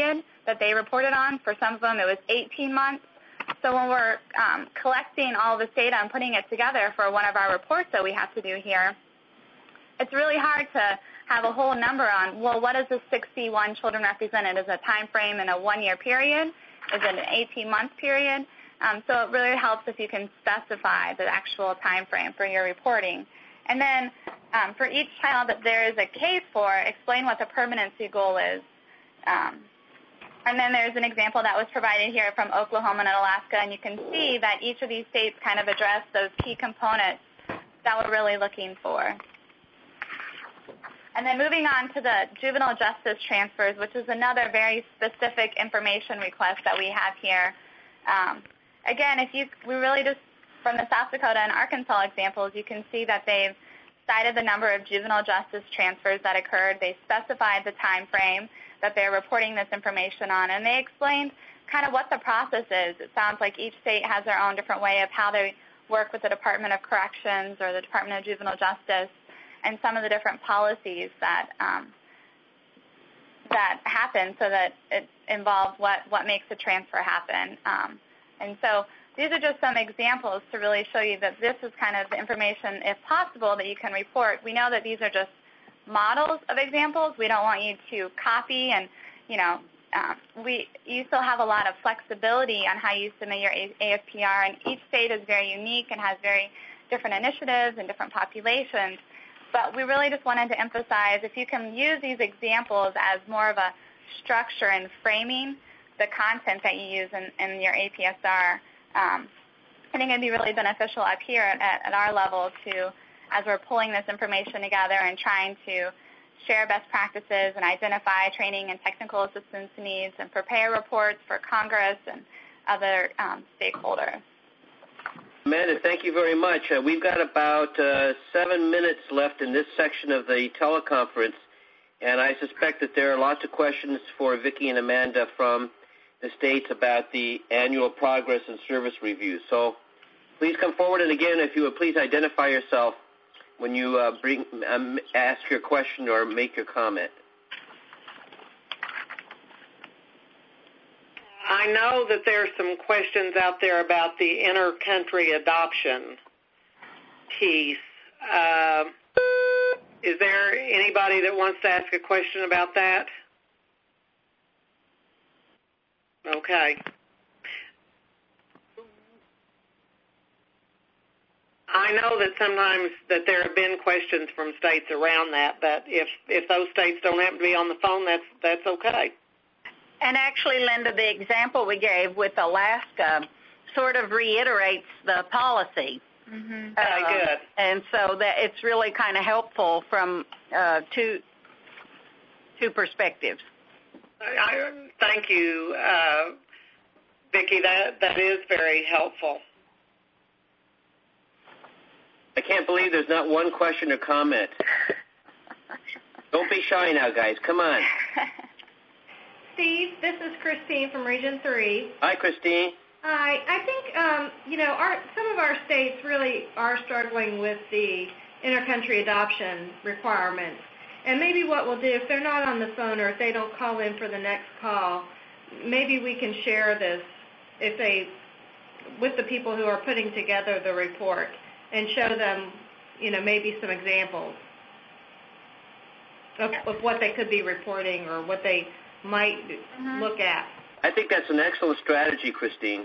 that they reported on. For some of them, it was 18 months. So when we're collecting all this data and putting it together for one of our reports that we have to do here, it's really hard to have a whole number on, well, what is the 61 children represented? Is it a time frame in a 1-year period? Is it an 18-month period? So it really helps if you can specify the actual time frame for your reporting. And then for each child that there is a case for, explain what the permanency goal is. And then there's an example that was provided here from Oklahoma and Alaska, and you can see that each of these states kind of address those key components that we're really looking for. And then moving on to the juvenile justice transfers, which is another very specific information request that we have here. Again, we really just, from the South Dakota and Arkansas examples, you can see that they've cited the number of juvenile justice transfers that occurred. They specified the time frame that they're reporting this information on, and they explained kind of what the process is. It sounds like each state has their own different way of how they work with the Department of Corrections or the Department of Juvenile Justice, and some of the different policies that happen so that it involves what makes a transfer happen. And so these are just some examples to really show you that this is kind of the information, if possible, that you can report. We know that these are just models of examples. We don't want you to copy, and you still have a lot of flexibility on how you submit your ASPR, and each state is very unique and has very different initiatives and different populations. But we really just wanted to emphasize, if you can use these examples as more of a structure in framing the content that you use in your APSR, I think it would be really beneficial up here at our level as we're pulling this information together and trying to share best practices and identify training and technical assistance needs and prepare reports for Congress and other stakeholders.
Amanda, thank you very much. We've got about 7 minutes left in this section of the teleconference, and I suspect that there are lots of questions for Vicki and Amanda from the states about the annual progress and service review. So please come forward, and again, if you would please identify yourself when you ask your question or make your comment.
I know that there are some questions out there about the inter-country adoption piece. Is there anybody that wants to ask a question about that? Okay. I know that sometimes that there have been questions from states around that, but if those states don't happen to be on the phone, that's okay.
And actually, Linda, the example we gave with Alaska sort of reiterates the policy.
Mm-hmm. Okay, good.
And so that it's really kind of helpful from two perspectives.
Thank you, Vicki. That is very helpful.
I can't believe there's not one question or comment. Don't be shy now, guys. Come on.
Steve, this is Christine from Region 3.
Hi, Christine.
Hi. I think, some of our states really are struggling with the intercountry adoption requirements. And maybe what we'll do, if they're not on the phone or if they don't call in for the next call, maybe we can share this with the people who are putting together the report and show them, maybe some examples of what they could be reporting or what they might look at.
I think that's an excellent strategy, Christine.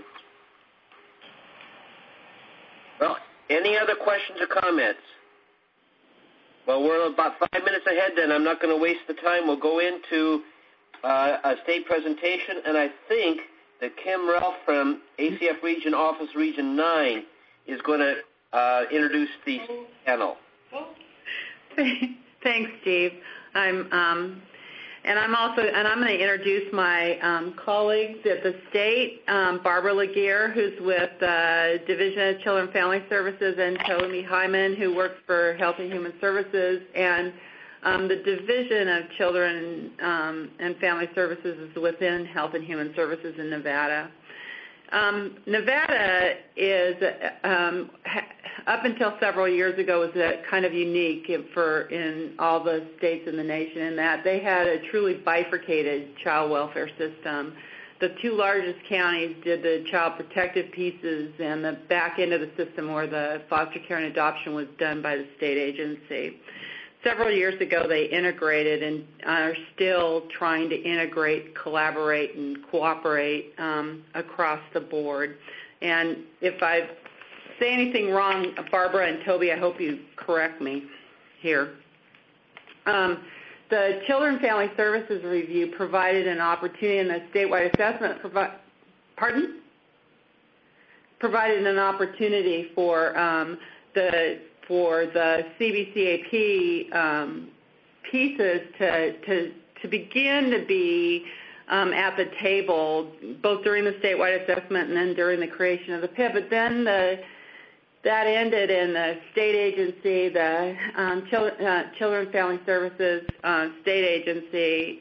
Well, any other questions or comments? Well, we're about 5 minutes ahead then. I'm not going to waste the time. We'll go into a state presentation, and I think that Kim Ralph from ACF Region Office Region 9 is going to introduce the panel.
Thanks, Steve. I'm going to introduce my colleagues at the state, Barbara Laguerre, who's with Division of Children and Family Services, and Ptolemy Hyman, who works for Health and Human Services, and the Division of Children and Family Services is within Health and Human Services in Nevada. Nevada is up until several years ago, was kind of unique in all the states in the nation in that they had a truly bifurcated child welfare system. The two largest counties did the child protective pieces, and the back end of the system where the foster care and adoption was done by the state agency. Several years ago, they integrated and are still trying to integrate, collaborate, and cooperate across the board. And if I say anything wrong, Barbara and Toby, I hope you correct me here. The Children and Family Services Review provided an opportunity, and the statewide assessment provided an opportunity for the CBCAP pieces to begin to be at the table, both during the statewide assessment and then during the creation of the PIP. But then that ended, and the state agency, the Children and Family Services state agency,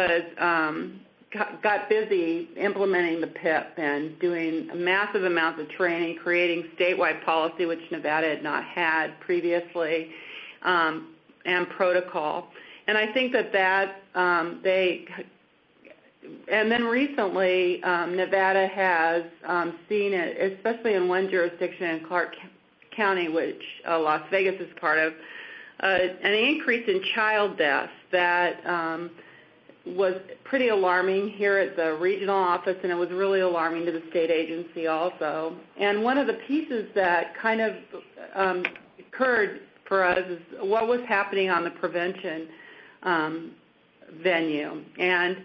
got busy implementing the PIP and doing massive amounts of training, creating statewide policy, which Nevada had not had previously, and protocol. And I think that and then recently, Nevada has seen it, especially in one jurisdiction in Clark County, which Las Vegas is part of, an increase in child deaths that was pretty alarming here at the regional office, and it was really alarming to the state agency also. And one of the pieces that kind of occurred for us is what was happening on the prevention venue. And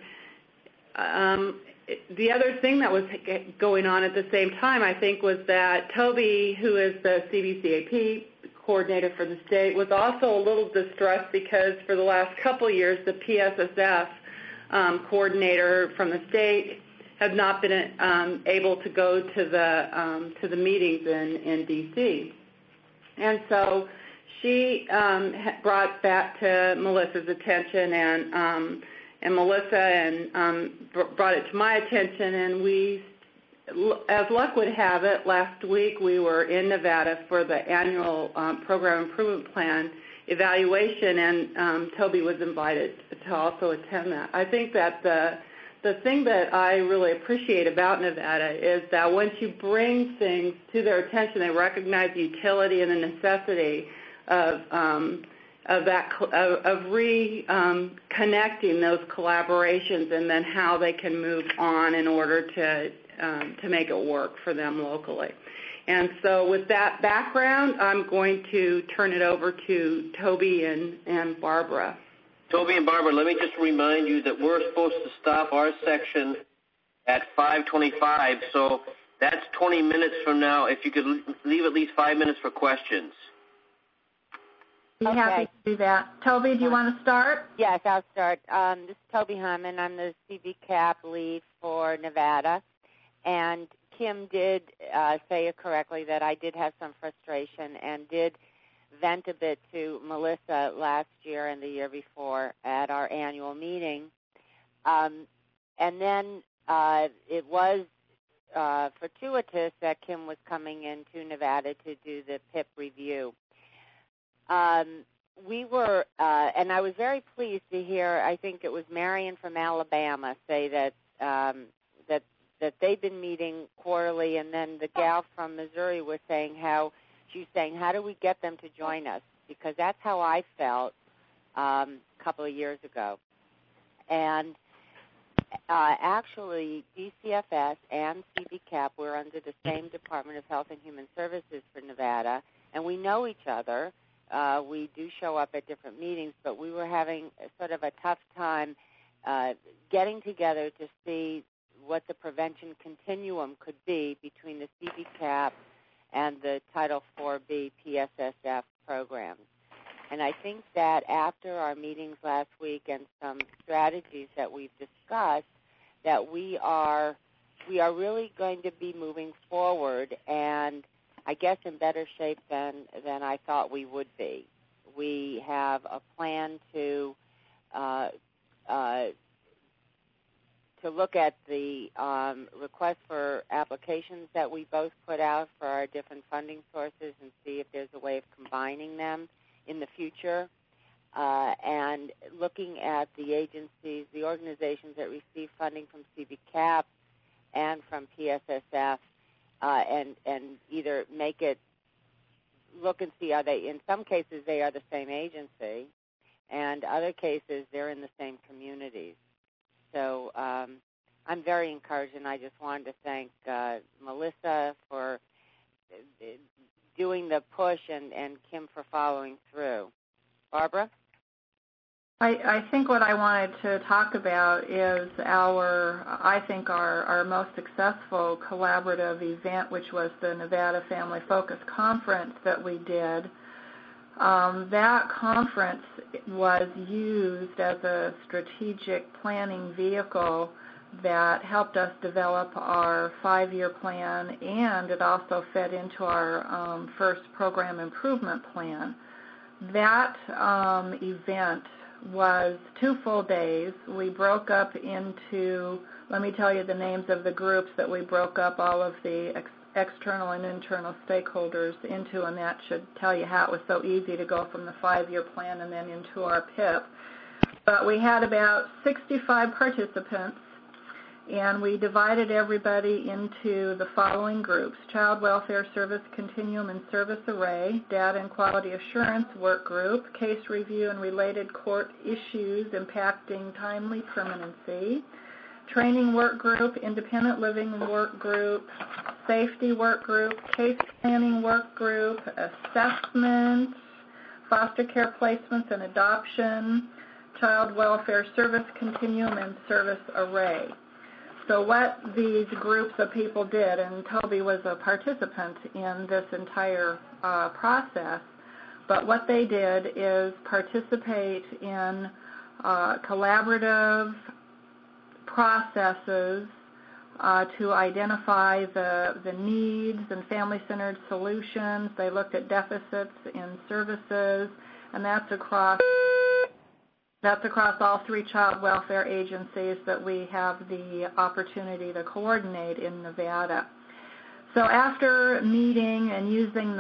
the other thing that was going on at the same time, I think, was that Toby, who is the CBCAP coordinator for the state, was also a little distressed because for the last couple of years, the PSSF coordinator from the state had not been able to go to the meetings in D.C. And so she brought that to Melissa's attention, and Melissa brought it to my attention, and we, as luck would have it, last week we were in Nevada for the annual Program Improvement Plan evaluation, and Toby was invited to also attend that. I think that the thing that I really appreciate about Nevada is that once you bring things to their attention, they recognize the utility and the necessity of reconnecting those collaborations, and then how they can move on in order to make it work for them locally. And so with that background, I'm going to turn it over to Toby and Barbara.
Toby and Barbara, let me just remind you that we're supposed to stop our section at 5:25, so that's 20 minutes from now. If you could leave at least 5 minutes for questions.
I'm happy to do that. Toby, do you want to start?
Yes, I'll start. This is Toby Hyman. I'm the CBCAP lead for Nevada. And Kim did say it correctly that I did have some frustration and did vent a bit to Melissa last year and the year before at our annual meeting. And then it was fortuitous that Kim was coming into Nevada to do the PIP review. We were, and I was very pleased to hear, I think it was Marion from Alabama, say that that they've been meeting quarterly, and then the gal from Missouri was saying how do we get them to join us? Because that's how I felt a couple of years ago. And actually, DCFS and CBCAP were under the same Department of Health and Human Services for Nevada, and we know each other. We do show up at different meetings, but we were having sort of a tough time getting together to see what the prevention continuum could be between the CBCAP and the Title IV-B PSSF programs. And I think that after our meetings last week and some strategies that we've discussed, that we are really going to be moving forward, and I guess in better shape than I thought we would be. We have a plan to to look at the request for applications that we both put out for our different funding sources and see if there's a way of combining them in the future, and looking at the agencies, the organizations that receive funding from CBCAP and from PSSF, and either make it look and see, are they, in some cases they are the same agency, and other cases they're in the same communities. So I'm very encouraged, and I just wanted to thank Melissa for doing the push and Kim for following through. Barbara?
I think what I wanted to talk about is our most successful collaborative event, which was the Nevada Family Focus Conference that we did. That conference was used as a strategic planning vehicle that helped us develop our 5-year plan, and it also fed into our first program improvement plan. That event was 2 full days. We broke up into, let me tell you the names of the groups that we broke up all of the external and internal stakeholders into, and that should tell you how it was so easy to go from the 5-year plan and then into our PIP. But we had about 65 participants, and we divided everybody into the following groups: Child Welfare Service Continuum and Service Array, Data and Quality Assurance Work Group, Case Review and Related Court Issues Impacting Timely Permanency, Training Work Group, Independent Living Work Group, Safety Work Group, Case Planning Work Group, Assessment, Foster Care Placements and Adoption, Child Welfare Service Continuum, and Service Array. So what these groups of people did, and Toby was a participant in this entire process, but what they did is participate in collaborative processes to identify the needs and family-centered solutions. They looked at deficits in services, and that's across all 3 child welfare agencies that we have the opportunity to coordinate in Nevada. So after meeting and using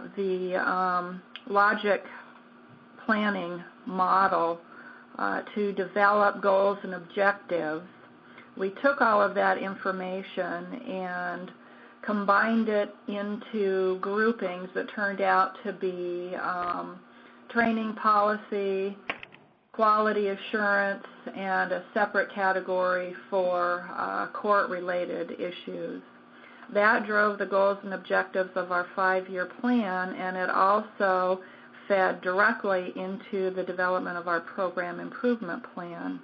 the logic planning model to develop goals and objectives, we took all of that information and combined it into groupings that turned out to be training policy, quality assurance, and a separate category for court-related issues. That drove the goals and objectives of our 5-year plan, and it also fed directly into the development of our program improvement plan.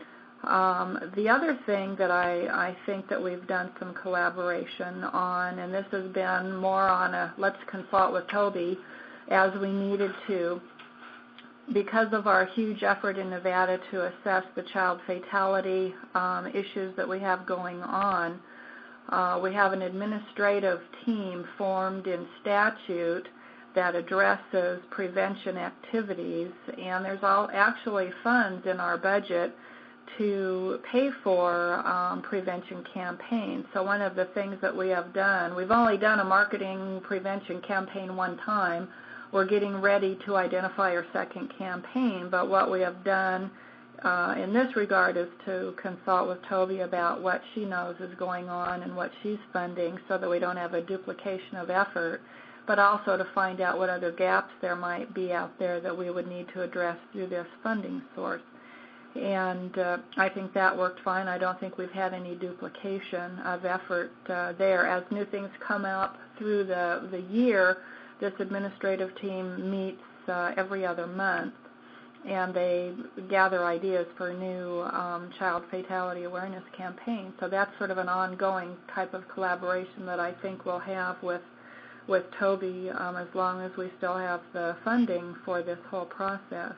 The other thing that I think that we've done some collaboration on, and this has been more on a let's consult with Toby as we needed to, because of our huge effort in Nevada to assess the child fatality issues that we have going on, we have an administrative team formed in statute that addresses prevention activities, and there's actually funds in our budget to pay for prevention campaigns. So one of the things that we have done, we've only done a marketing prevention campaign one time. We're getting ready to identify our second campaign, but what we have done in this regard is to consult with Toby about what she knows is going on and what she's funding so that we don't have a duplication of effort, but also to find out what other gaps there might be out there that we would need to address through this funding source. And I think that worked fine. I don't think we've had any duplication of effort there. As new things come up through the year, this administrative team meets every other month, and they gather ideas for new child fatality awareness campaigns. So that's sort of an ongoing type of collaboration that I think we'll have with Toby as long as we still have the funding for this whole process.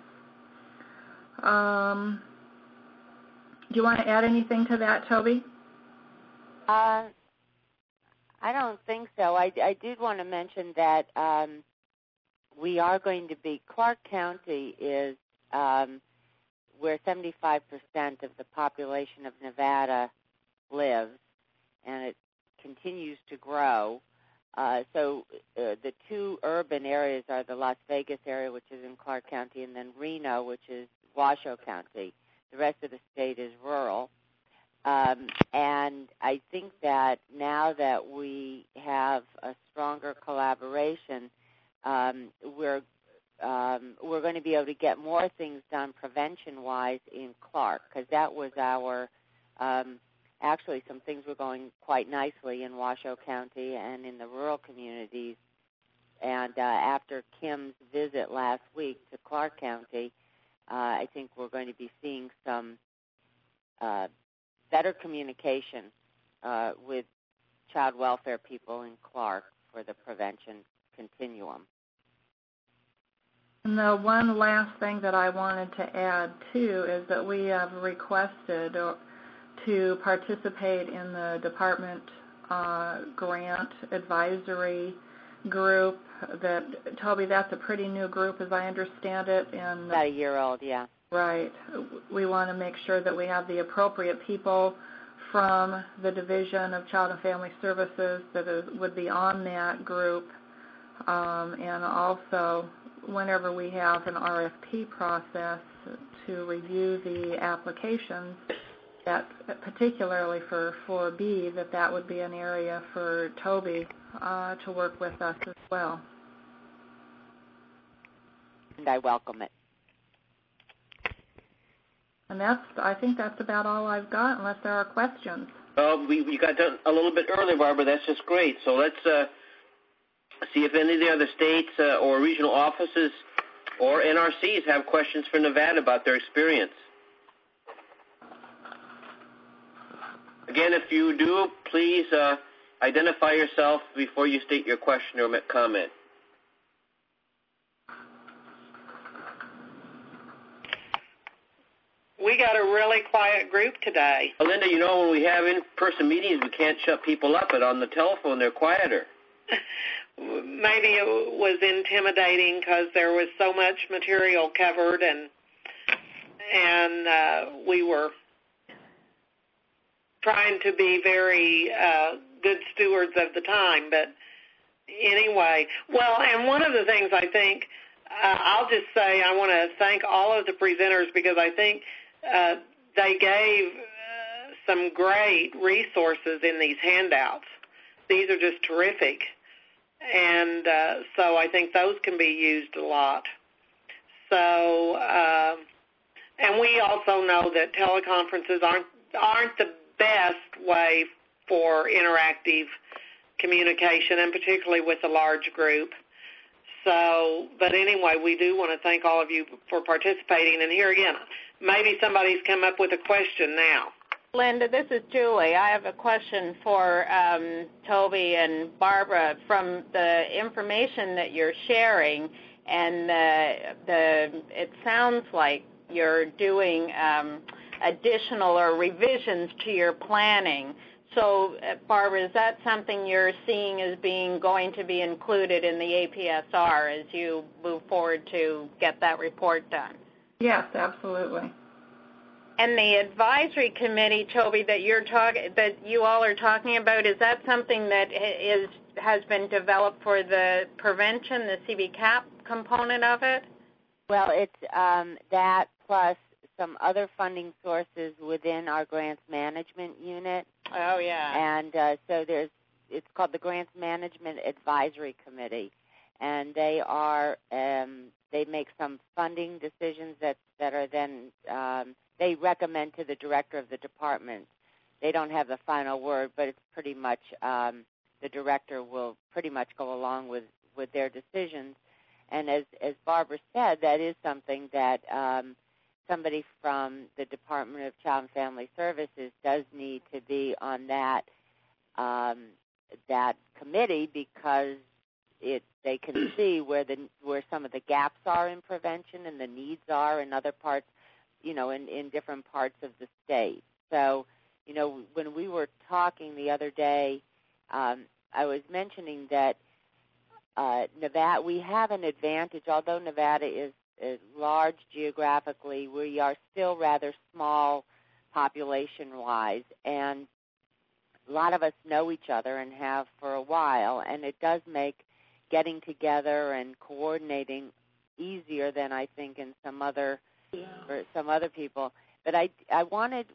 Do you want to add anything to that, Toby?
I don't think so. I did want to mention that we are going to be, Clark County is where 75% of the population of Nevada lives, and it continues to grow. So the two urban areas are the Las Vegas area, which is in Clark County, and then Reno, which is Washoe County. The rest of the state is rural. And I think that now that we have a stronger collaboration, we're going to be able to get more things done prevention-wise in Clark, because that was our actually some things were going quite nicely in Washoe County and in the rural communities. And after Kim's visit last week to Clark County, I think we're going to be seeing some better communication with child welfare people in Clark for the prevention continuum.
And the one last thing that I wanted to add, too, is that we have requested to participate in the department grant advisory group. That, Toby, that's a pretty new group, as I understand it. And
about a year old, yeah.
Right. We want to make sure that we have the appropriate people from the Division of Child and Family Services that would be on that group. And also, whenever we have an RFP process to review the applications, that particularly for 4B, that would be an area for Toby to work with us as well.
And I welcome it.
And I think that's about all I've got, unless there are questions.
Well, we got done a little bit early, Barbara. That's just great. So let's see if any of the other states or regional offices or NRCs have questions for Nevada about their experience. Again, if you do, please identify yourself before you state your question or comment.
We got a really quiet group today.
Linda, you know, when we have in-person meetings, we can't shut people up, but on the telephone, they're quieter.
Maybe it was intimidating because there was so much material covered, and we were trying to be very good stewards of the time. But anyway, well, and one of the things I think, I'll just say I want to thank all of the presenters, because I think they gave some great resources in these handouts. These are just terrific. And so I think those can be used a lot. So, and we also know that teleconferences aren't the best way for interactive communication, and particularly with a large group. So, but anyway, we do want to thank all of you for participating. And here again, maybe somebody's come up with a question now.
Linda, this is Julie. I have a question for Toby and Barbara. From the information that you're sharing, and it sounds like you're doing additional or revisions to your planning. So, Barbara, is that something you're seeing as going to be included in the APSR as you move forward to get that report done?
Yes, absolutely.
And the advisory committee, Toby, that you all are talking about, is that something that has been developed for the prevention, the CBCAP component of it?
Well, it's that plus some other funding sources within our grants management unit.
Oh, yeah.
And so it's called the Grants Management Advisory Committee, and they make some funding decisions that are then they recommend to the director of the department. They don't have the final word, but it's pretty much the director will pretty much go along with their decisions. And as Barbara said, that is something that somebody from the Department of Child and Family Services does need to be on that committee, because they can see where some of the gaps are in prevention and the needs are in other parts, in different parts of the state. So, when we were talking the other day, I was mentioning that Nevada, we have an advantage, although Nevada is large geographically. We are still rather small population-wise, and a lot of us know each other and have for a while, and it does make getting together and coordinating easier than I think in some other for some other people. But I wanted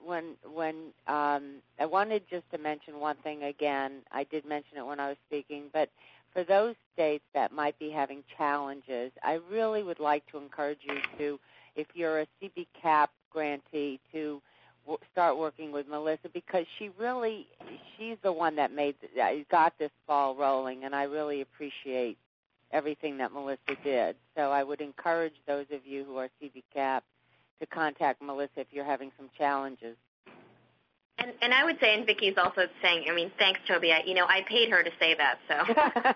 I wanted just to mention one thing again. I did mention it when I was speaking, but for those states that might be having challenges, I really would like to encourage you to, if you're a CBCAP grantee, to start working with Melissa, because she's the one that got this ball rolling, and I really appreciate everything that Melissa did. So I would encourage those of you who are CBCAP to contact Melissa if you're having some challenges.
And I would say, and Vicki's also saying, I mean, thanks, Toby. I paid her to say that, so.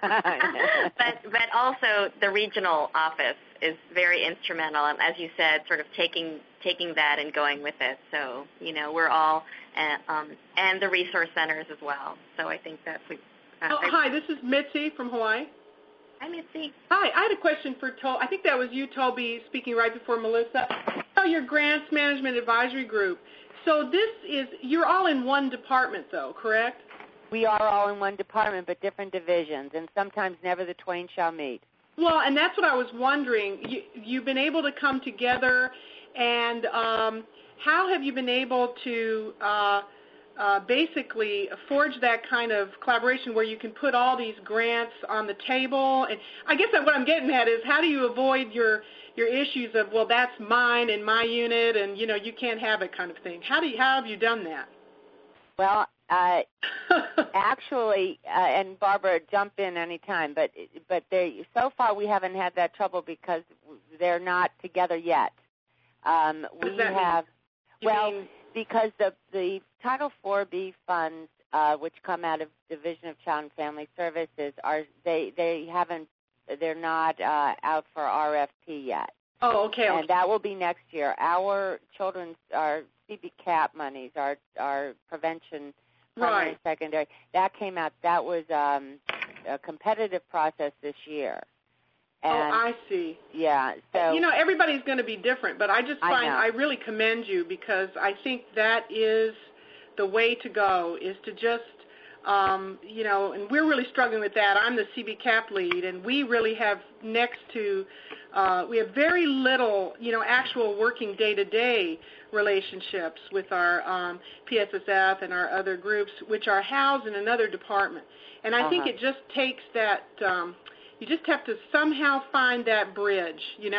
but also the regional office is very instrumental, and as you said, sort of taking that and going with it. So, we're all, and the resource centers as well. So I think that's.
Hi, this is Mitzi from Hawaii.
Hi, Mitzi.
Hi, I had a question for Toby. I think that was you, Toby, speaking right before Melissa. Your Grants Management Advisory Group. So you're all in one department, though, correct?
We are all in one department, but different divisions, and sometimes never the twain shall meet.
Well, and that's what I was wondering. You've been able to come together, and how have you been able to basically forge that kind of collaboration where you can put all these grants on the table? And I guess that what I'm getting at is, how do you avoid your issues of, well, that's mine and my unit, and you can't have it kind of thing? How have you done that?
Well, actually, and Barbara, jump in anytime, but so far we haven't had that trouble because they're not together yet.
What does that mean?
Because the Title 4B funds, which come out of Division of Child and Family Services, they're not out for RFP yet.
Oh, okay.
And that will be next year. Our CBCAP monies, our prevention primary, secondary, that came out. That was a competitive process this year. And,
I see.
Yeah. So
everybody's going to be different, but I just find I really commend you, because I think that is the way to go, is to just and we're really struggling with that. I'm the CBCAP lead, and we really have we have very little, actual working day-to-day relationships with our PSSF and our other groups, which are housed in another department. And I think it just takes that, you just have to somehow find that bridge,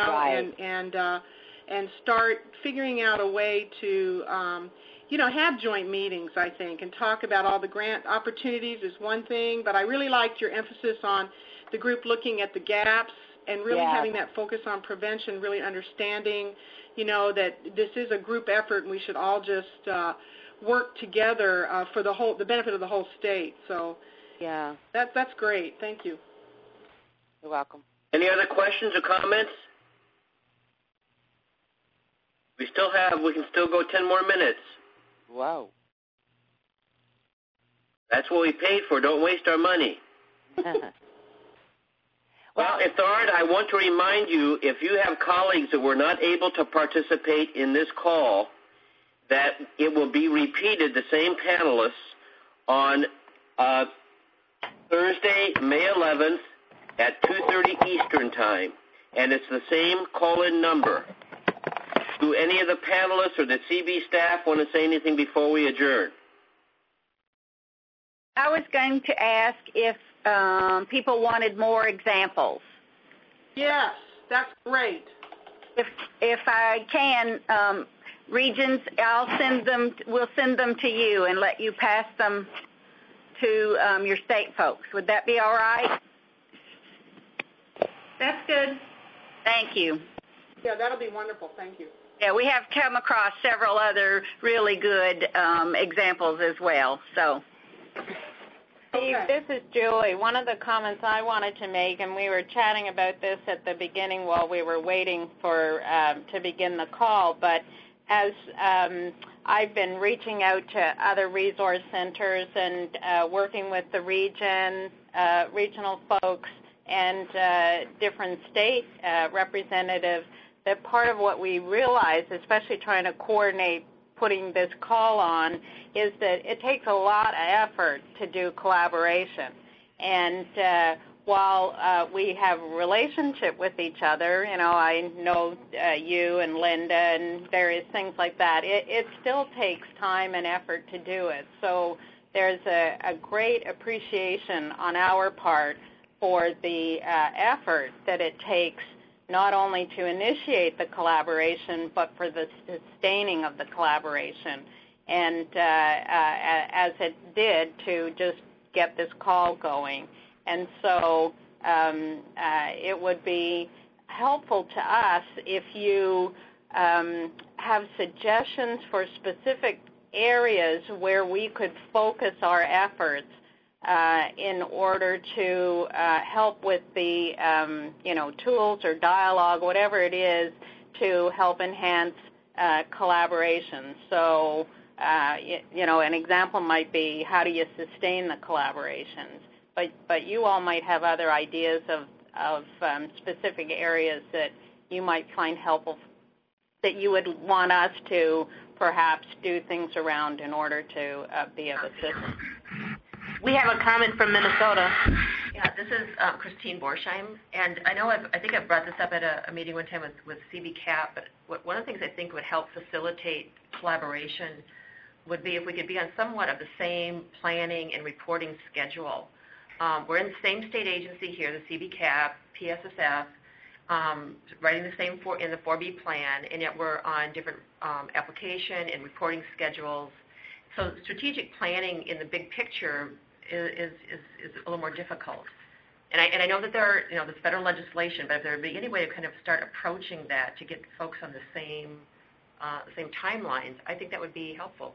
and start figuring out a way to have joint meetings, I think, and talk about all the grant opportunities is one thing, but I really liked your emphasis on the group looking at the gaps and really having that focus on prevention, really understanding, that this is a group effort and we should all just work together for the benefit of the whole state. So that's great. Thank you.
You're welcome.
Any other questions or comments? We can still go 10 more minutes.
Whoa.
That's what we paid for. Don't waste our money. Well, if there aren't, I want to remind you, if you have colleagues that were not able to participate in this call, that it will be repeated, the same panelists, on Thursday, May 11th at 2:30 Eastern Time. And it's the same call-in number. Do any of the panelists or the CB staff want to say anything before we adjourn?
I was going to ask if people wanted more examples.
Yes, that's great.
If I can, regions, we'll send them to you and let you pass them to your state folks. Would that be all right?
That's good.
Thank you.
Yeah, that'll be wonderful. Thank you.
Yeah, we have come across several other really good examples as well. So,
Steve, this is Julie. One of the comments I wanted to make, and we were chatting about this at the beginning while we were waiting for to begin the call, but as I've been reaching out to other resource centers and working with the regional folks and different state representatives, that part of what we realize, especially trying to coordinate putting this call on, is that it takes a lot of effort to do collaboration. And while we have a relationship with each other, I know you and Linda and various things like that, it still takes time and effort to do it. So there's a great appreciation on our part for the effort that it takes not only to initiate the collaboration, but for the sustaining of the collaboration. And as it did to just get this call going. And so it would be helpful to us if you have suggestions for specific areas where we could focus our efforts in order to help with the tools or dialogue, whatever it is, to help enhance collaboration. So, an example might be, how do you sustain the collaborations? But you all might have other ideas of specific areas that you might find helpful, that you would want us to perhaps do things around in order to be of assistance.
We have a comment from Minnesota. Yeah, this is Christine Borsheim, and I think I've brought this up at a meeting one time with CBCAP, but one of the things I think would help facilitate collaboration would be if we could be on somewhat of the same planning and reporting schedule. We're in the same state agency here, the CBCAP, PSSF, writing the same in the 4B plan, and yet we're on different application and reporting schedules. So strategic planning in the big picture is a little more difficult. And I know that there's federal legislation, but if there would be any way to kind of start approaching that to get folks on the same timelines, I think that would be helpful.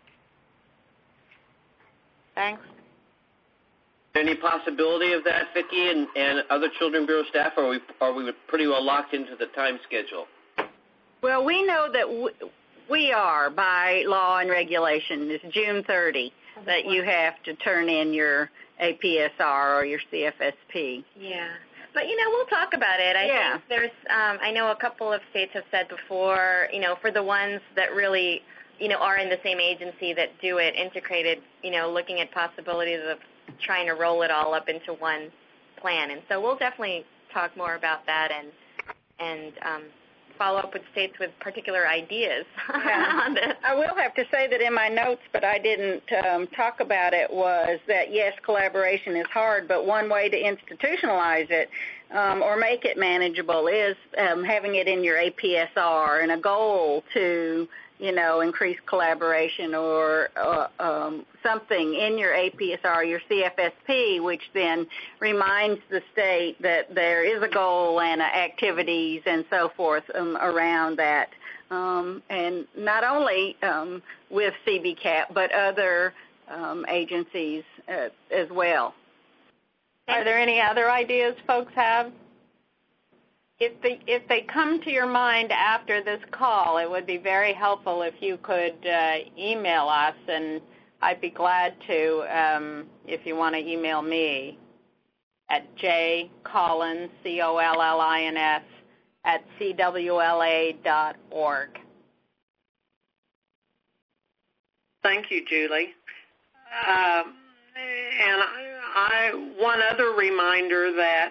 Thanks.
Any possibility of that, Vicki, and other Children Bureau staff, or are we pretty well locked into the time schedule?
Well, we know that we are, by law and regulation, it's June 30 that you have to turn in your APSR or your CFSP.
Yeah. But, we'll talk about it. I think there's, I know a couple of states have said before, for the ones that really, are in the same agency that do it integrated, looking at possibilities of trying to roll it all up into one plan. And so we'll definitely talk more about that and follow up with states with particular ideas on this.
I will have to say that in my notes, but I didn't talk about it, was that, yes, collaboration is hard, but one way to institutionalize it or make it manageable is having it in your APSR, and a goal to increase collaboration or something in your APSR, your CFSP, which then reminds the state that there is a goal and activities and so forth around that. And not only with CBCAP, but other agencies as well.
Are there any other ideas folks have? If they come to your mind after this call, it would be very helpful if you could email us, and I'd be glad to, if you want to email me, at jcollins, COLLINS, @cwla.org.
Thank you, Julie. And one other reminder that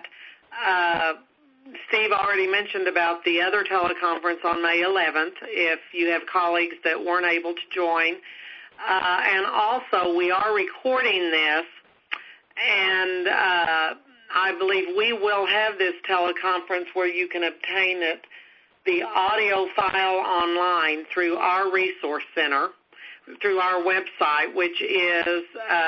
Steve already mentioned about the other teleconference on May 11th, if you have colleagues that weren't able to join. And also, we are recording this, and I believe we will have this teleconference where you can obtain the audio file online through our resource center, through our website, which is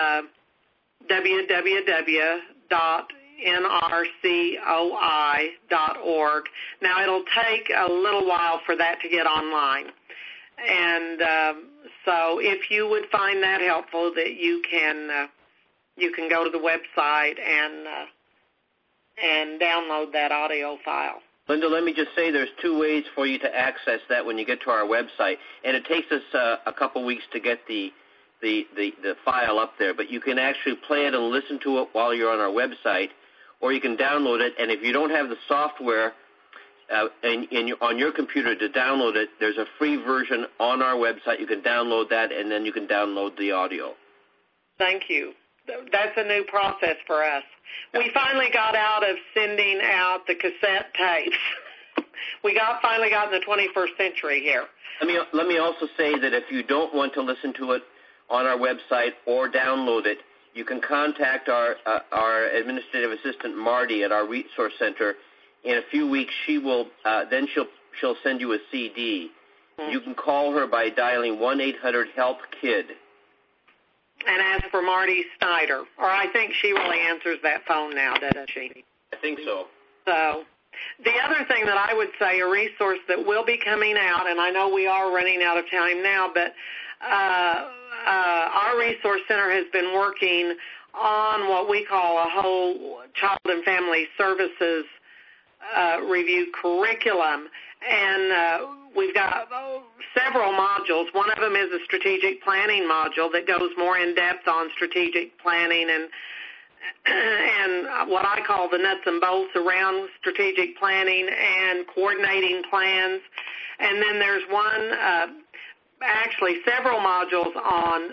www.nrcoi.org. Now, it'll take a little while for that to get online. And so if you would find that helpful, that you can go to the website and download that audio file.
Linda, let me just say there's two ways for you to access that when you get to our website. And it takes us a couple weeks to get the file up there, but you can actually play it and listen to it while you're on our website, or you can download it, and if you don't have the software, on your computer to download it. There's a free version on our website. You can download that, and then you can download the audio.
Thank you. That's a new process for us. We finally got out of sending out the cassette tapes. We finally got in the 21st century here.
Let me also say that if you don't want to listen to it on our website or download it, you can contact our administrative assistant Marty at our resource center. In a few weeks, she'll send you a CD. Mm-hmm. You can call her by dialing 1-800-HELP-KID.
And ask for Marty Snyder. Or I think she really answers that phone now, doesn't she?
I think so.
So the other thing that I would say, a resource that will be coming out, and I know we are running out of time now, but our resource center has been working on what we call a whole child and family services review curriculum, and we've got several modules. One of them is a strategic planning module that goes more in depth on strategic planning and what I call the nuts and bolts around strategic planning and coordinating plans. And then there's actually several modules on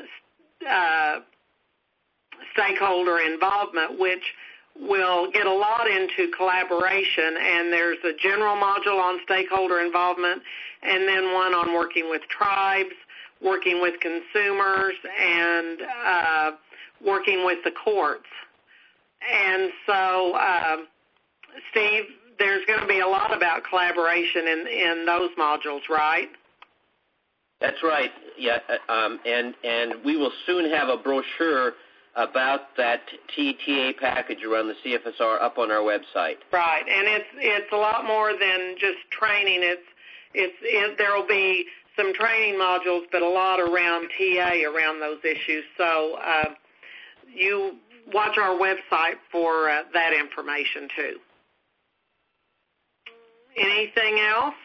stakeholder involvement, which will get a lot into collaboration, and there's a general module on stakeholder involvement, and then one on working with tribes, working with consumers, and working with the courts. And so, Steve, there's going to be a lot about collaboration in those modules, right?
That's right. Yeah, and we will soon have a brochure about that TTA package around the CFSR up on our website.
Right, and it's a lot more than just training. There will be some training modules, but a lot around TA around those issues. So you watch our website for that information too. Anything else?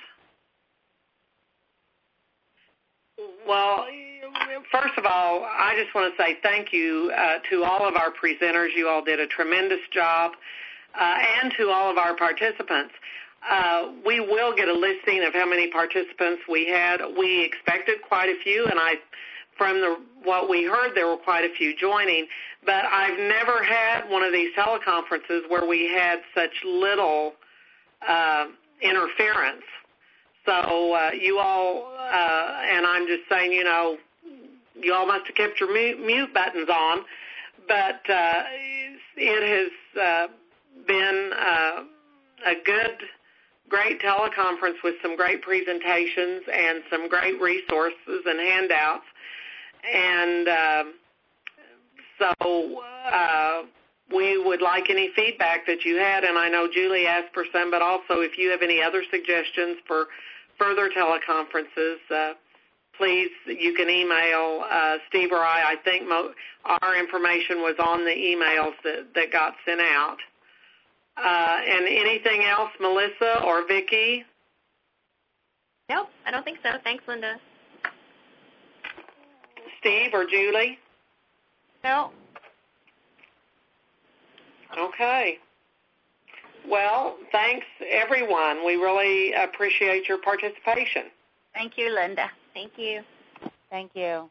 Well, first of all, I just want to say thank you to all of our presenters. You all did a tremendous job, and to all of our participants. We will get a listing of how many participants we had. We expected quite a few, and from what we heard, there were quite a few joining. But I've never had one of these teleconferences where we had such little interference. So you all, and I'm just saying, you all must have kept your mute buttons on, but it has been a great teleconference with some great presentations and some great resources and handouts. And so we would like any feedback that you had, and I know Julie asked for some, but also if you have any other suggestions for further teleconferences, please, you can email Steve or I. I think our information was on the emails that got sent out. And anything else, Melissa or Vicki?
Nope, I don't think so. Thanks, Linda.
Steve or Julie?
No.
Okay. Well, thanks, everyone. We really appreciate your participation.
Thank you, Linda. Thank you.
Thank you.